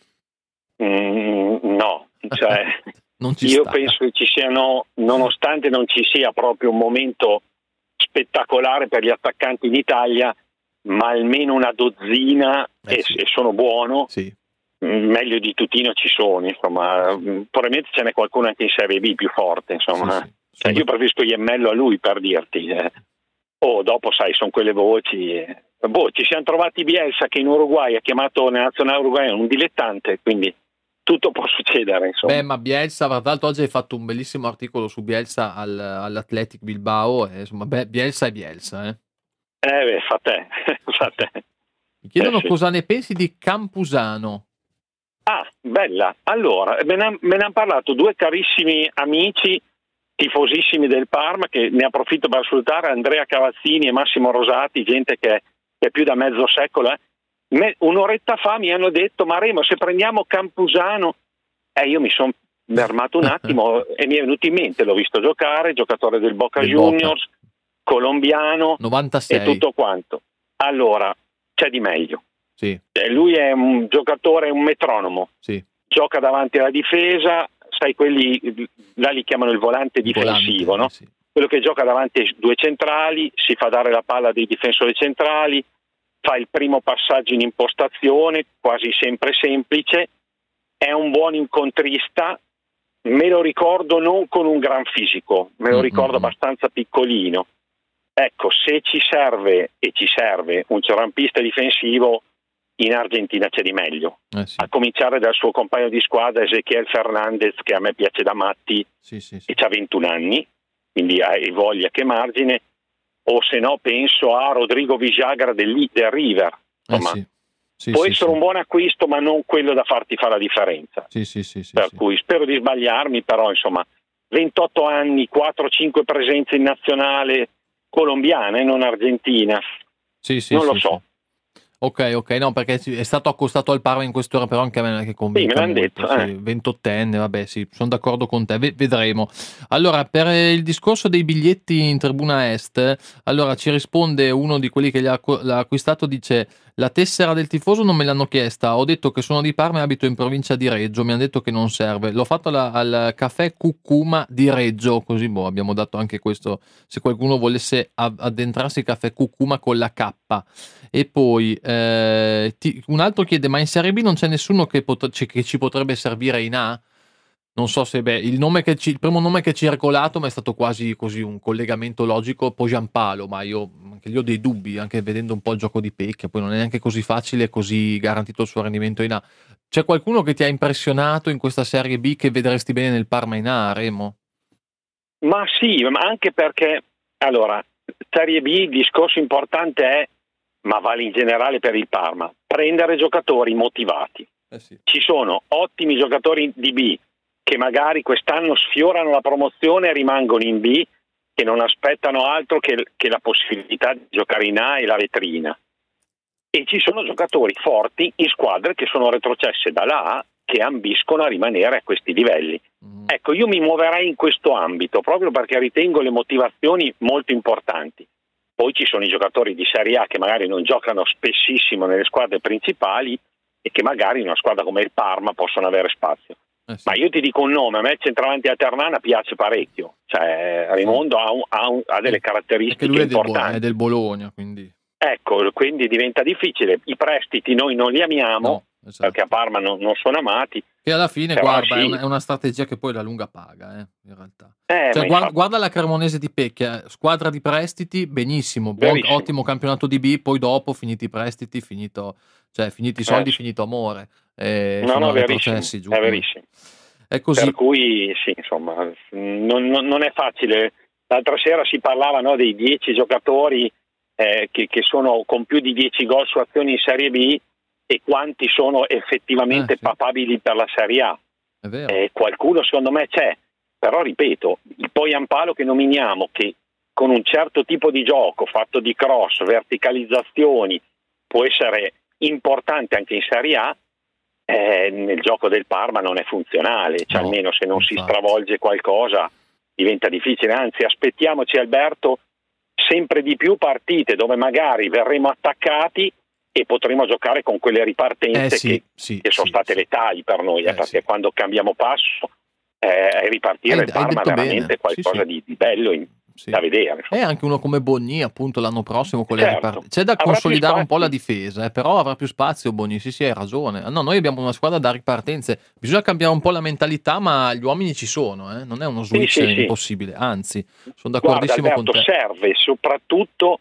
O: Mm, no, cioè
B: non ci
O: io
B: sta.
O: penso che ci siano, nonostante non ci sia proprio un momento spettacolare per gli attaccanti in Italia, ma almeno una dozzina eh e, sì. e sono buono,
B: sì.
O: meglio di Tutino ci sono, insomma, probabilmente ce n'è qualcuno anche in Serie B più forte, insomma. Sì, sì. Cioè, io preferisco Iemmello a lui, per dirti. Eh. Oh, dopo sai, sono quelle voci. Eh. Boh, ci siamo trovati Bielsa che in Uruguay ha chiamato nella nazionale uruguayana un dilettante, quindi tutto può succedere, insomma.
B: Beh, ma Bielsa, tra l'altro oggi hai fatto un bellissimo articolo su Bielsa al, all'Athletic Bilbao, e, insomma, beh, Bielsa è Bielsa, eh.
O: Eh beh, fa te, fa te.
B: Mi chiedono
O: eh, sì.
B: cosa ne pensi di Campusano.
O: Ah, bella. Allora, me ne, me ne hanno parlato due carissimi amici, tifosissimi del Parma, che ne approfitto per salutare, Andrea Cavazzini e Massimo Rosati, gente che, che è più da mezzo secolo. Eh. Me, un'oretta fa mi hanno detto, ma Remo, se prendiamo Campusano, eh, io mi sono fermato un attimo e mi è venuto in mente, l'ho visto giocare, giocatore del Boca del Juniors, Boca. Colombiano
B: novantasei
O: e tutto quanto. Allora, c'è di meglio.
B: Sì.
O: Eh, lui è un giocatore, un metronomo.
B: Sì.
O: Gioca davanti alla difesa, sai, quelli là li chiamano il volante difensivo, volante, no? Sì. Quello che gioca davanti ai due centrali, si fa dare la palla dei difensori centrali, fa il primo passaggio in impostazione, quasi sempre semplice, è un buon incontrista. Me lo ricordo non con un gran fisico, me lo ricordo mm-hmm. abbastanza piccolino. Ecco, se ci serve, e ci serve, un centrocampista difensivo, in Argentina c'è di meglio.
B: Eh sì.
O: A cominciare dal suo compagno di squadra Ezequiel Fernandez, che a me piace da matti,
B: sì, sì, sì.
O: e ha ventuno anni, quindi hai voglia che margine. O se no penso a Rodrigo Villagra del, del River. Insomma,
B: eh sì. Sì,
O: può
B: sì,
O: essere
B: sì.
O: un buon acquisto, ma non quello da farti fare la differenza.
B: Sì, sì, sì, sì,
O: per
B: sì.
O: cui spero di sbagliarmi, però insomma ventotto anni, quattro cinque presenze in nazionale colombiana e non argentina.
B: Sì, sì,
O: non
B: sì,
O: lo so.
B: Sì. Ok, ok, no, perché è stato accostato al Parma in quest'ora, però anche a me non è che convinca.
O: Sì, me l'hanno
B: molto,
O: detto,
B: sì.
O: eh.
B: ventottenne, vabbè, sì, sono d'accordo con te, v- vedremo. Allora, per il discorso dei biglietti in tribuna est, allora ci risponde uno di quelli che l'ha, l'ha acquistato, dice: la tessera del tifoso non me l'hanno chiesta, ho detto che sono di Parma e abito in provincia di Reggio, mi hanno detto che non serve, l'ho fatto alla, al caffè Cucuma di Reggio, così boh, abbiamo dato anche questo, se qualcuno volesse addentrarsi, caffè Cucuma con la K. E poi eh, ti, un altro chiede: ma in Serie B non c'è nessuno che, pot- che ci potrebbe servire in A? Non so se beh, il, nome che ci, il primo nome che è circolato, ma è stato quasi così un collegamento logico, poi Giampalo, ma io anche lì ho dei dubbi, anche vedendo un po' il gioco di Pecchia, poi non è neanche così facile, così garantito il suo rendimento in A. C'è qualcuno che ti ha impressionato in questa Serie B che vedresti bene nel Parma in A, Remo?
O: Ma sì, ma anche perché, allora, Serie B, il discorso importante è, ma vale in generale per il Parma, prendere giocatori motivati.
B: Eh sì.
O: Ci sono ottimi giocatori di B che magari quest'anno sfiorano la promozione e rimangono in B, che non aspettano altro che, che la possibilità di giocare in A e la vetrina. E ci sono giocatori forti in squadre che sono retrocesse dalla A, che ambiscono a rimanere a questi livelli. Mm. Ecco, io mi muoverei in questo ambito proprio perché ritengo le motivazioni molto importanti. Poi ci sono i giocatori di Serie A che magari non giocano spessissimo nelle squadre principali e che magari in una squadra come il Parma possono avere spazio. Eh sì. Ma io ti dico un nome, a me il centravanti a Ternana piace parecchio, cioè Raimondo ha, un, ha, un, ha delle caratteristiche
B: lui è
O: importanti.
B: Del Bo- è del Bologna, quindi.
O: Ecco, quindi diventa difficile. I prestiti noi non li amiamo,
B: no, esatto.
O: perché a Parma non, non sono amati.
B: E alla fine,
O: però
B: guarda,
O: sì.
B: è, una, è una strategia che poi la lunga paga, eh, in realtà.
O: Eh,
B: cioè, guarda,
O: infatti...
B: guarda la Cremonese di Pecchia, squadra di prestiti, benissimo, buon, ottimo campionato di B, poi dopo finiti i prestiti, finito, cioè finiti i soldi, eh. finito amore. Eh,
O: no, no,
B: è
O: verissimo,
B: giù,
O: è verissimo.
B: È così.
O: Per cui, sì, insomma, non, non, non è facile. L'altra sera si parlava, no, dei dieci giocatori eh, che, che sono con più di dieci gol su azioni in Serie B e quanti sono effettivamente eh, sì. papabili per la Serie A.
B: È vero.
O: Eh, qualcuno secondo me c'è, però ripeto, il Poyampalo che nominiamo, che con un certo tipo di gioco fatto di cross, verticalizzazioni, può essere importante anche in Serie A, eh, nel gioco del Parma non è funzionale, cioè no, almeno se non infatti. si stravolge qualcosa diventa difficile, anzi aspettiamoci, Alberto, sempre di più partite dove magari verremo attaccati e potremo giocare con quelle ripartenze
B: eh sì,
O: che,
B: sì,
O: che sono
B: sì,
O: state
B: sì.
O: letali per noi, eh,
B: eh,
O: perché
B: sì.
O: quando cambiamo passo eh, ripartire
B: hai,
O: il Parma è veramente
B: bene.
O: qualcosa
B: sì, sì.
O: Di, di bello in, sì. da vedere.
B: E anche uno come Bogni, appunto, l'anno prossimo con le
O: certo.
B: ripartenze. C'è da
O: avrà
B: consolidare un po' la difesa, eh, però avrà più spazio Bogni, sì sì, hai ragione. No, noi abbiamo una squadra da ripartenze, bisogna cambiare un po' la mentalità, ma gli uomini ci sono, eh? Non è uno switch
O: sì, sì,
B: impossibile, sì. anzi, sono d'accordissimo
O: Guarda, Alberto,
B: con te.
O: serve soprattutto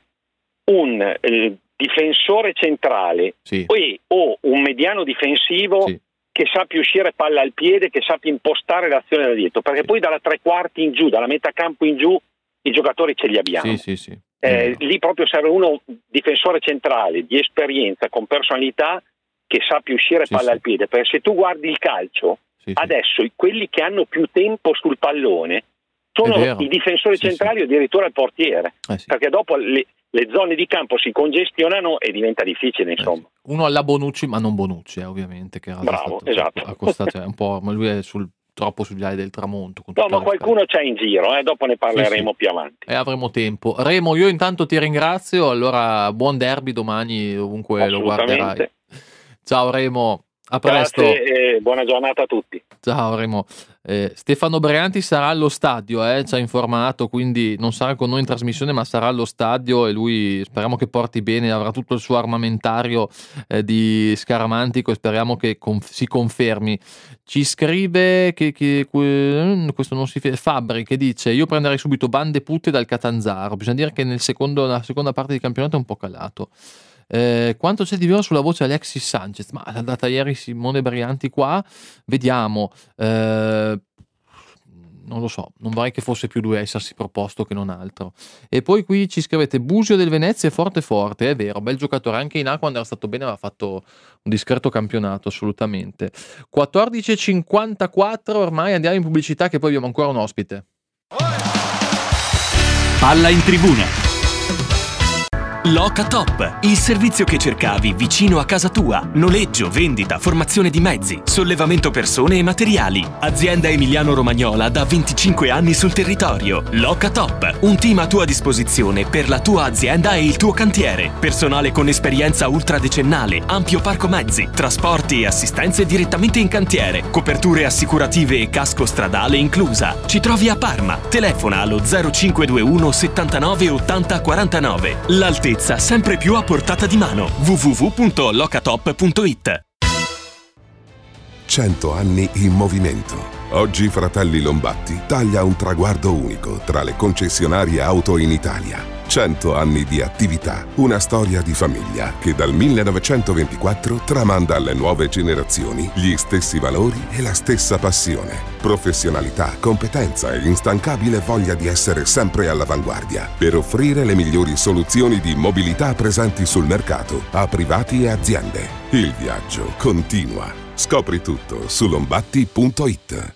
O: un eh, difensore centrale
B: sì.
O: e, o un mediano difensivo
B: sì.
O: che sappia uscire palla al piede, che sappia impostare l'azione da dietro, perché sì. poi dalla tre quarti in giù, dalla metà campo in giù, i giocatori ce li abbiamo.
B: Sì, sì, sì.
O: Eh, lì proprio serve uno difensore centrale di esperienza, con personalità, che sappia uscire
B: sì,
O: palla
B: sì.
O: al piede, perché se tu guardi il calcio
B: sì,
O: adesso sì. quelli che hanno più tempo sul pallone sono i difensori
B: sì,
O: centrali
B: sì.
O: o addirittura il portiere,
B: eh, sì.
O: perché dopo le, le zone di campo si congestionano e diventa difficile, insomma.
B: Eh, sì. Uno alla Bonucci, ma non Bonucci, eh, ovviamente, che era
O: bravo,
B: stato,
O: esatto.
B: accostato, è un po', ma lui è sul troppo sugli ali del tramonto.
O: No, ma qualcuno c'è in giro, eh? Dopo ne parleremo sì, sì. più avanti.
B: E avremo tempo. Remo, io intanto ti ringrazio, allora buon derby domani ovunque lo guarderai. Ciao Remo, a presto.
O: Grazie e buona giornata a tutti.
B: Ciao Remo. Eh, Stefano Brianti sarà allo stadio, eh? Ci ha informato, quindi non sarà con noi in trasmissione ma sarà allo stadio e lui speriamo che porti bene, avrà tutto il suo armamentario eh, di scaramantico e speriamo che conf- si confermi. Ci scrive che, che questo non si fa, Fabri, che dice: io prenderei subito bande putte dal Catanzaro, bisogna dire che nel secondo, la seconda parte di campionato è un po' calato. Eh, quanto c'è di vero sulla voce Alexis Sanchez? Ma l'ha data ieri Simone Brianti qua, vediamo. Eh, non lo so, non vorrei che fosse più lui a essersi proposto che non altro. E poi qui ci scrivete: Busio del Venezia è forte forte, è vero, bel giocatore, anche in A quando era stato bene aveva fatto un discreto campionato, assolutamente. quattordici e cinquantaquattro, ormai andiamo in pubblicità che poi abbiamo ancora un ospite.
A: Palla in tribuna.
P: Loca Top, il servizio che cercavi vicino a casa tua. Noleggio, vendita, formazione di mezzi, sollevamento persone e materiali. Azienda emiliano-romagnola da venticinque anni sul territorio. Loca Top, un team a tua disposizione per la tua azienda e il tuo cantiere. Personale con esperienza ultradecennale, ampio parco mezzi, trasporti e assistenze direttamente in cantiere, coperture assicurative e casco stradale inclusa. Ci trovi a Parma. Telefona allo zero cinque due uno settantanove ottanta quarantanove. L'altezza sempre più a portata di mano. w w w punto locatop punto it.
L: Cento anni in movimento. Oggi Fratelli Lombatti taglia un traguardo unico tra le concessionarie auto in Italia. Cento anni di attività, una storia di famiglia che dal millenovecentoventiquattro tramanda alle nuove generazioni gli stessi valori e la stessa passione. Professionalità, competenza e instancabile voglia di essere sempre all'avanguardia per offrire le migliori soluzioni di mobilità presenti sul mercato a privati e aziende. Il viaggio continua. Scopri tutto su lombatti punto it.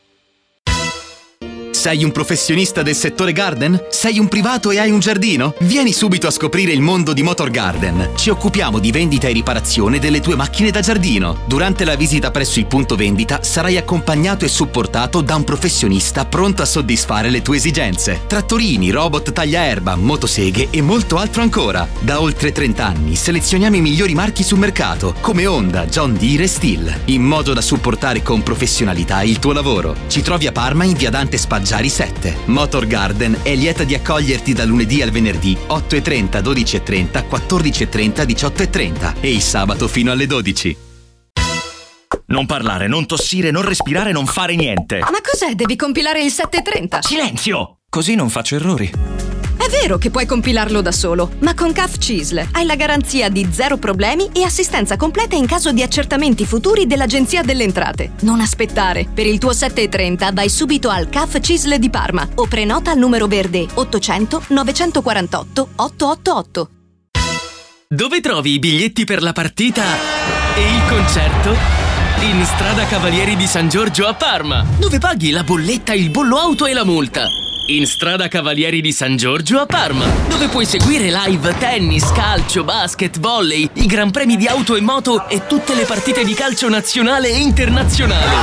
Q: Sei un professionista del settore garden? Sei un privato e hai un giardino? Vieni subito a scoprire il mondo di Motor Garden. Ci occupiamo di vendita e riparazione delle tue macchine da giardino. Durante la visita presso il punto vendita sarai accompagnato e supportato da un professionista pronto a soddisfare le tue esigenze. Trattorini, robot tagliaerba, motoseghe e molto altro ancora. Da oltre trenta anni selezioniamo i migliori marchi sul mercato, come Honda, John Deere e Stihl, in modo da supportare con professionalità il tuo lavoro. Ci trovi a Parma in via Dante Spaggiari sette. Motor Garden è lieta di accoglierti da lunedì al venerdì otto e trenta, dodici e trenta, quattordici e trenta, diciotto e trenta e il sabato fino alle dodici.
R: Non parlare, non tossire, non respirare, non fare niente.
K: Ma cos'è? Devi compilare il sette e trenta?
R: Silenzio! Così non faccio errori.
K: È vero che puoi compilarlo da solo, ma con C A F C I S L hai la garanzia di zero problemi e assistenza completa in caso di accertamenti futuri dell'Agenzia delle Entrate. Non aspettare. Per il tuo sette e trenta vai subito al C A F C I S L di Parma o prenota al numero verde ottocento novecentoquarantotto ottocentotto.
P: Dove trovi i biglietti per la partita e il concerto? In strada Cavalieri di San Giorgio a Parma, dove paghi la bolletta, il bollo auto e la multa. In strada Cavalieri di San Giorgio a Parma, dove puoi seguire live tennis, calcio, basket, volley, i gran premi di auto e moto e tutte le partite di calcio nazionale e internazionale.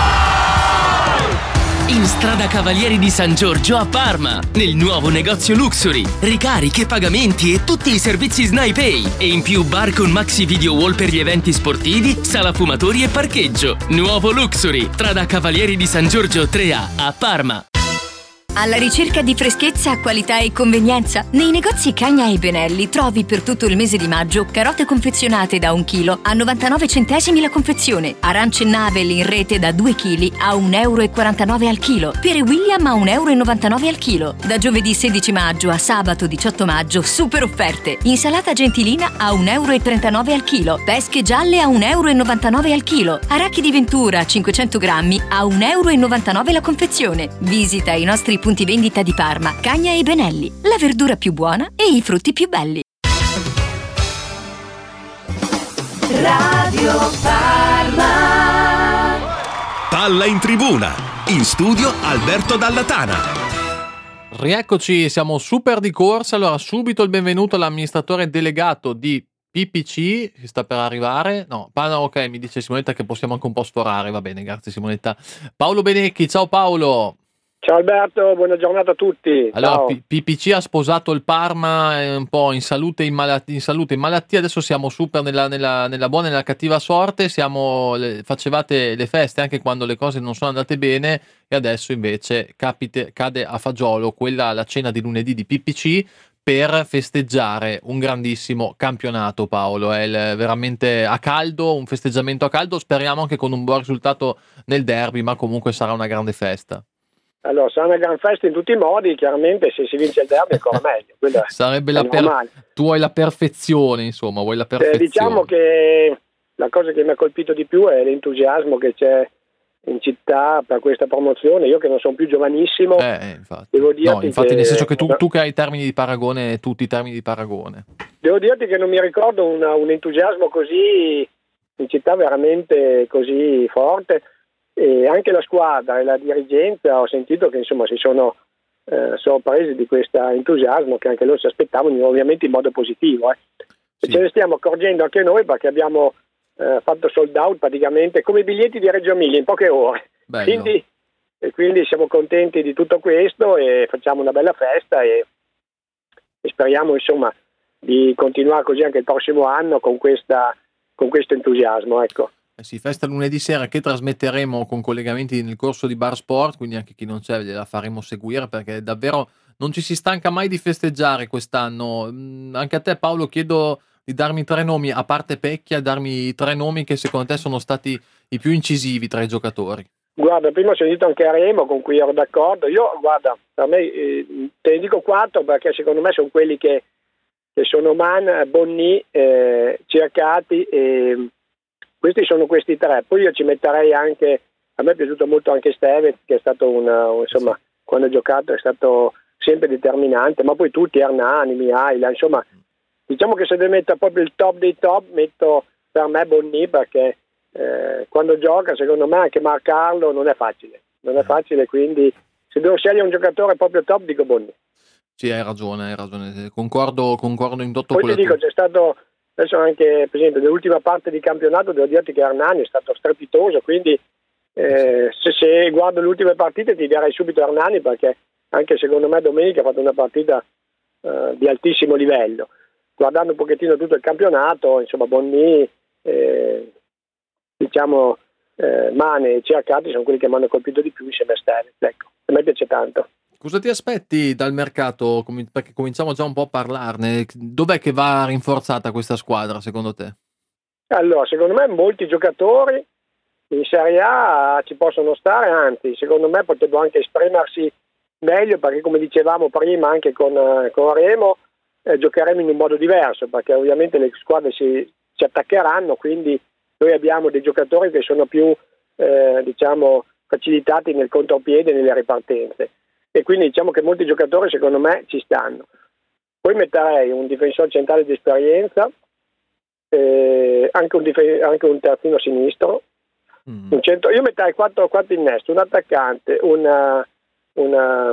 P: In strada Cavalieri di San Giorgio a Parma, nel nuovo negozio Luxury, ricariche, pagamenti e tutti i servizi SnaiPay e in più bar con maxi video wall per gli eventi sportivi, sala fumatori e parcheggio. Nuovo Luxury, strada Cavalieri di San Giorgio tre A a Parma.
J: Alla ricerca di freschezza, qualità e convenienza, nei negozi Cagna e Benelli trovi per tutto il mese di maggio carote confezionate da un chilo a novantanove centesimi la confezione, arance Navel in rete da due chili a un euro e quarantanove al chilo, pere William a un euro e novantanove al chilo. Da giovedì sedici maggio a sabato diciotto maggio, super offerte. Insalata gentilina a un euro e trentanove al chilo, pesche gialle a un euro e novantanove al chilo, arachidi Ventura cinquecento grammi a un euro e novantanove la confezione. Visita i nostri punti vendita di Parma, Cagna e Benelli, la verdura più buona e i frutti più belli.
M: Radio Parma.
A: Palla in tribuna, in studio Alberto Dallatana.
B: Rieccoci, siamo super di corsa. Allora, subito il benvenuto all'amministratore delegato di P P C, che sta per arrivare. No, no, ok, mi dice Simonetta che possiamo anche un po' sforare, va bene, grazie Simonetta. Paolo Benecchi, ciao Paolo.
C: Ciao Alberto, buona giornata a tutti.
B: Allora, P- PPC ha sposato il Parma eh, un po' in salute e in, malat- in salute in malattia, adesso siamo super nella, nella, nella buona e nella cattiva sorte, siamo, le, facevate le feste anche quando le cose non sono andate bene e adesso invece capite, cade a fagiolo quella la cena di lunedì di P P C per festeggiare un grandissimo campionato. Paolo, è il, veramente a caldo, un festeggiamento a caldo, speriamo anche con un buon risultato nel derby, ma comunque sarà una grande festa.
C: Allora, sarà una gran festa in tutti i modi, chiaramente se si vince il derby è ancora meglio. Quello
B: sarebbe la per... Tu vuoi la perfezione, insomma, vuoi la perfezione.
C: Eh, diciamo che la cosa che mi ha colpito di più è l'entusiasmo che c'è in città per questa promozione. Io che non sono più giovanissimo,
B: eh, infatti.
C: devo dirti
B: no, infatti
C: che...
B: nel senso che tu, tu che hai i termini di paragone, tutti i termini di paragone.
C: Devo dirti che non mi ricordo una, un entusiasmo così in città veramente così forte. E anche la squadra e la dirigenza ho sentito che insomma si sono
S: eh, sorpresi di questo entusiasmo che anche loro si aspettavano, ovviamente in modo positivo. Eh. E
B: Sì.
S: ce ne stiamo accorgendo anche noi, perché abbiamo eh, fatto sold out praticamente come i biglietti di Reggio Emilia in poche ore.
B: Bello.
S: Quindi, e quindi siamo contenti di tutto questo e facciamo una bella festa e, e speriamo insomma di continuare così anche il prossimo anno con, questa, con questo entusiasmo. Ecco.
B: Eh sì, festa lunedì sera che trasmetteremo con collegamenti nel corso di Bar Sport, quindi anche chi non c'è gliela faremo seguire, perché davvero non ci si stanca mai di festeggiare quest'anno. Mm, anche a te Paolo chiedo di darmi tre nomi, a parte Pecchia, darmi tre nomi che secondo te sono stati i più incisivi tra i giocatori.
S: Guarda, prima ho sentito anche Remo, con cui ero d'accordo. Io, guarda, per me, eh, te ne dico quattro perché secondo me sono quelli che, che sono Man, Bonni, eh, Cercati, e questi sono questi tre. Poi io ci metterei anche, a me è piaciuto molto anche Steve, che è stato una, insomma, quando ha giocato è stato sempre determinante, ma poi tutti, Hernani, Mihaila, insomma, diciamo che se devo mettere proprio il top dei top, metto per me Bonni, perché Eh, quando gioca secondo me anche marcarlo non è facile non è facile quindi se devo scegliere un giocatore proprio top dico Bonni.
B: Sì, hai ragione, hai ragione, concordo, concordo in tutto
S: Poi
B: quello
S: ti dico
B: che...
S: c'è stato adesso anche per esempio nell'ultima parte di campionato devo dirti che Hernani è stato strepitoso, quindi eh, se, se guardo le ultime partite ti direi subito Hernani, perché anche secondo me domenica ha fatto una partita eh, di altissimo livello. Guardando un pochettino tutto il campionato, insomma Bonni eh, diciamo eh, Mane e Cercati sono quelli che mi hanno colpito di più insieme a Steve. Ecco, a me piace tanto.
B: Cosa ti aspetti dal mercato? Com- perché cominciamo già un po' a parlarne. Dov'è che va rinforzata questa squadra secondo te?
S: Allora, secondo me molti giocatori in Serie A ci possono stare, anzi secondo me potrebbero anche esprimersi meglio, perché come dicevamo prima anche con, eh, con Remo eh, giocheremo in un modo diverso, perché ovviamente le squadre si, si attaccheranno, quindi noi abbiamo dei giocatori che sono più eh, diciamo facilitati nel contropiede e nelle ripartenze, e quindi diciamo che molti giocatori secondo me ci stanno. Poi metterei un difensore centrale di esperienza, eh, anche, un dif- anche un terzino sinistro, mm. un centro- io metterei quattro, quattro innesti, un attaccante, una, una,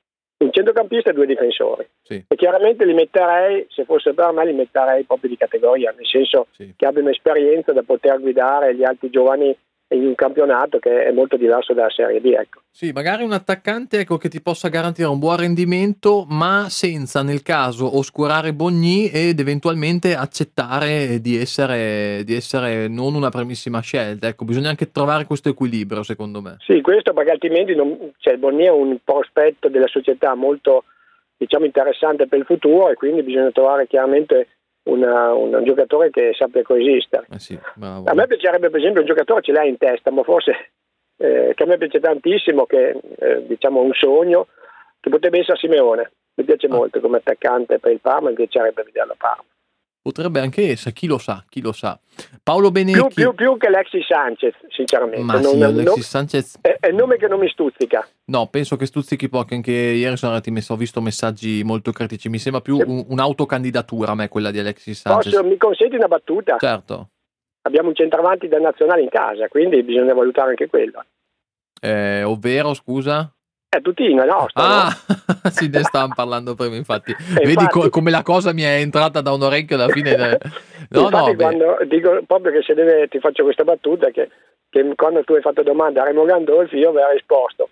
S: un centrocampista e due difensori.
B: Sì.
S: E chiaramente li metterei, se fosse per me, li metterei proprio di categoria, nel senso sì. che abbiano esperienza da poter guidare gli altri giovani in un campionato che è molto diverso dalla Serie B. Ecco.
B: Sì, magari un attaccante ecco, che ti possa garantire un buon rendimento, ma senza nel caso oscurare Bonni ed eventualmente accettare di essere, di essere non una primissima scelta. Ecco, bisogna anche trovare questo equilibrio, secondo me.
S: Sì, questo perché altrimenti non, cioè, Bonni è un prospetto della società molto diciamo interessante per il futuro, e quindi bisogna trovare chiaramente una, un giocatore che sappia coesistere.
B: Eh sì,
S: a me piacerebbe per esempio un giocatore, ce l'hai in testa, ma forse eh, che a me piace tantissimo, che eh, diciamo un sogno, che potrebbe essere Simeone. Mi piace ah. molto come attaccante per il Parma, mi piacerebbe vederlo a Parma.
B: Potrebbe anche essere, chi lo sa, chi lo sa. Paolo Benecchi.
S: Più, più, più che Alexis Sanchez, sinceramente.
B: Ma
S: non,
B: sì, Alexis
S: non,
B: Sanchez...
S: È, è il nome che non mi stuzzica.
B: No, penso che stuzzichi poco, anche ieri sono andati messo, ho visto messaggi molto critici. Mi sembra più sì. un, un'autocandidatura a me quella di Alexis Sanchez.
S: Posso, mi consenti una battuta?
B: Certo.
S: Abbiamo un centravanti da nazionale in casa, quindi bisogna valutare anche quello.
B: Eh, ovvero, scusa?
S: È Tutino, no?
B: Ah,
S: no?
B: sì, ne stavamo parlando prima, infatti.
S: E
B: Vedi
S: infatti,
B: co- come la cosa mi è entrata da un orecchio alla fine. De... No,
S: infatti
B: no,
S: quando dico proprio che se deve, ti faccio questa battuta, che, che quando tu hai fatto domanda a Remo Gandolfi io avevo risposto.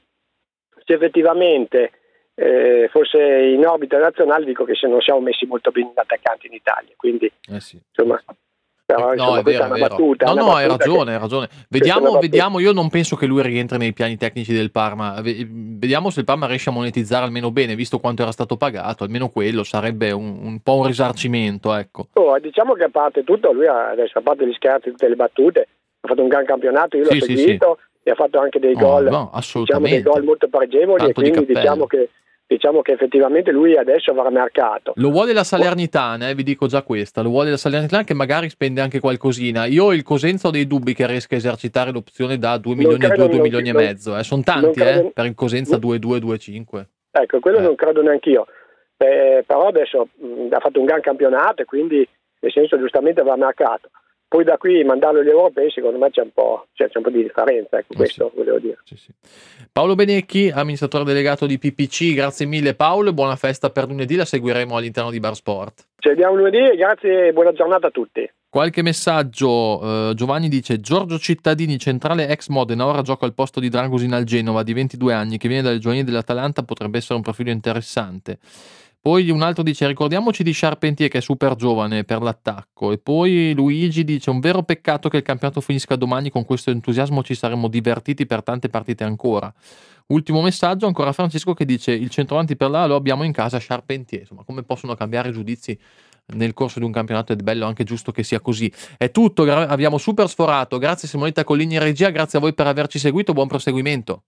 S: Se effettivamente eh, fosse in orbita nazionale, dico che se non siamo messi molto bene in attaccanti in Italia, quindi
B: eh sì.
S: insomma... Però,
B: no,
S: insomma,
B: è vero,
S: è una
B: è vero.
S: battuta,
B: no,
S: una
B: no,
S: battuta
B: hai ragione,
S: che...
B: hai ragione. Vediamo, vediamo, io non penso che lui rientri nei piani tecnici del Parma. Vediamo se il Parma riesce a monetizzare almeno bene, visto quanto era stato pagato, almeno quello sarebbe un, un po' un risarcimento, ecco.
S: Oh, diciamo che a parte tutto, lui ha, adesso a parte gli scherzi, tutte le battute, ha fatto un gran campionato, io l'ho
B: sì,
S: seguito
B: sì, sì.
S: e ha fatto anche dei
B: no,
S: gol,
B: no,
S: diciamo dei gol molto pregevoli. Tanto e quindi di diciamo che Diciamo che effettivamente lui adesso avrà mercato.
B: Lo vuole la Salernitana, eh, vi dico già questa, lo vuole la Salernitana che magari spende anche qualcosina. Io il Cosenza ho dei dubbi che riesca a esercitare l'opzione da due milioni a due, due milioni non, e mezzo. Eh. Sono tanti credo, eh, per il Cosenza due due, due cinque.
S: Ecco, quello
B: eh.
S: non credo neanche io. Eh, però adesso mh, ha fatto un gran campionato e quindi nel senso giustamente avrà mercato. poi da qui mandarlo agli europei, secondo me c'è un po', cioè, c'è un po' di differenza, ecco, questo
B: sì.
S: volevo dire.
B: Sì, sì. Paolo Benecchi, amministratore delegato di P P C, grazie mille Paolo e buona festa per lunedì, la seguiremo all'interno di Bar Sport.
S: Ci vediamo lunedì, grazie e buona giornata a tutti.
B: Qualche messaggio, eh, Giovanni dice: Giorgio Cittadini, centrale ex Modena, ora gioca al posto di Dragosin al Genova, di ventidue anni, che viene dalle giovanili dell'Atalanta, potrebbe essere un profilo interessante. Poi un altro dice: ricordiamoci di Charpentier, che è super giovane per l'attacco. E poi Luigi dice: un vero peccato che il campionato finisca domani, con questo entusiasmo ci saremmo divertiti per tante partite ancora. Ultimo messaggio ancora Francesco, che dice: il centravanti per la lo abbiamo in casa, Charpentier. Insomma, come possono cambiare i giudizi nel corso di un campionato? È bello anche giusto che sia così. È tutto, gra- abbiamo super sforato. Grazie Simonetta Collini in regia, grazie a voi per averci seguito, buon proseguimento.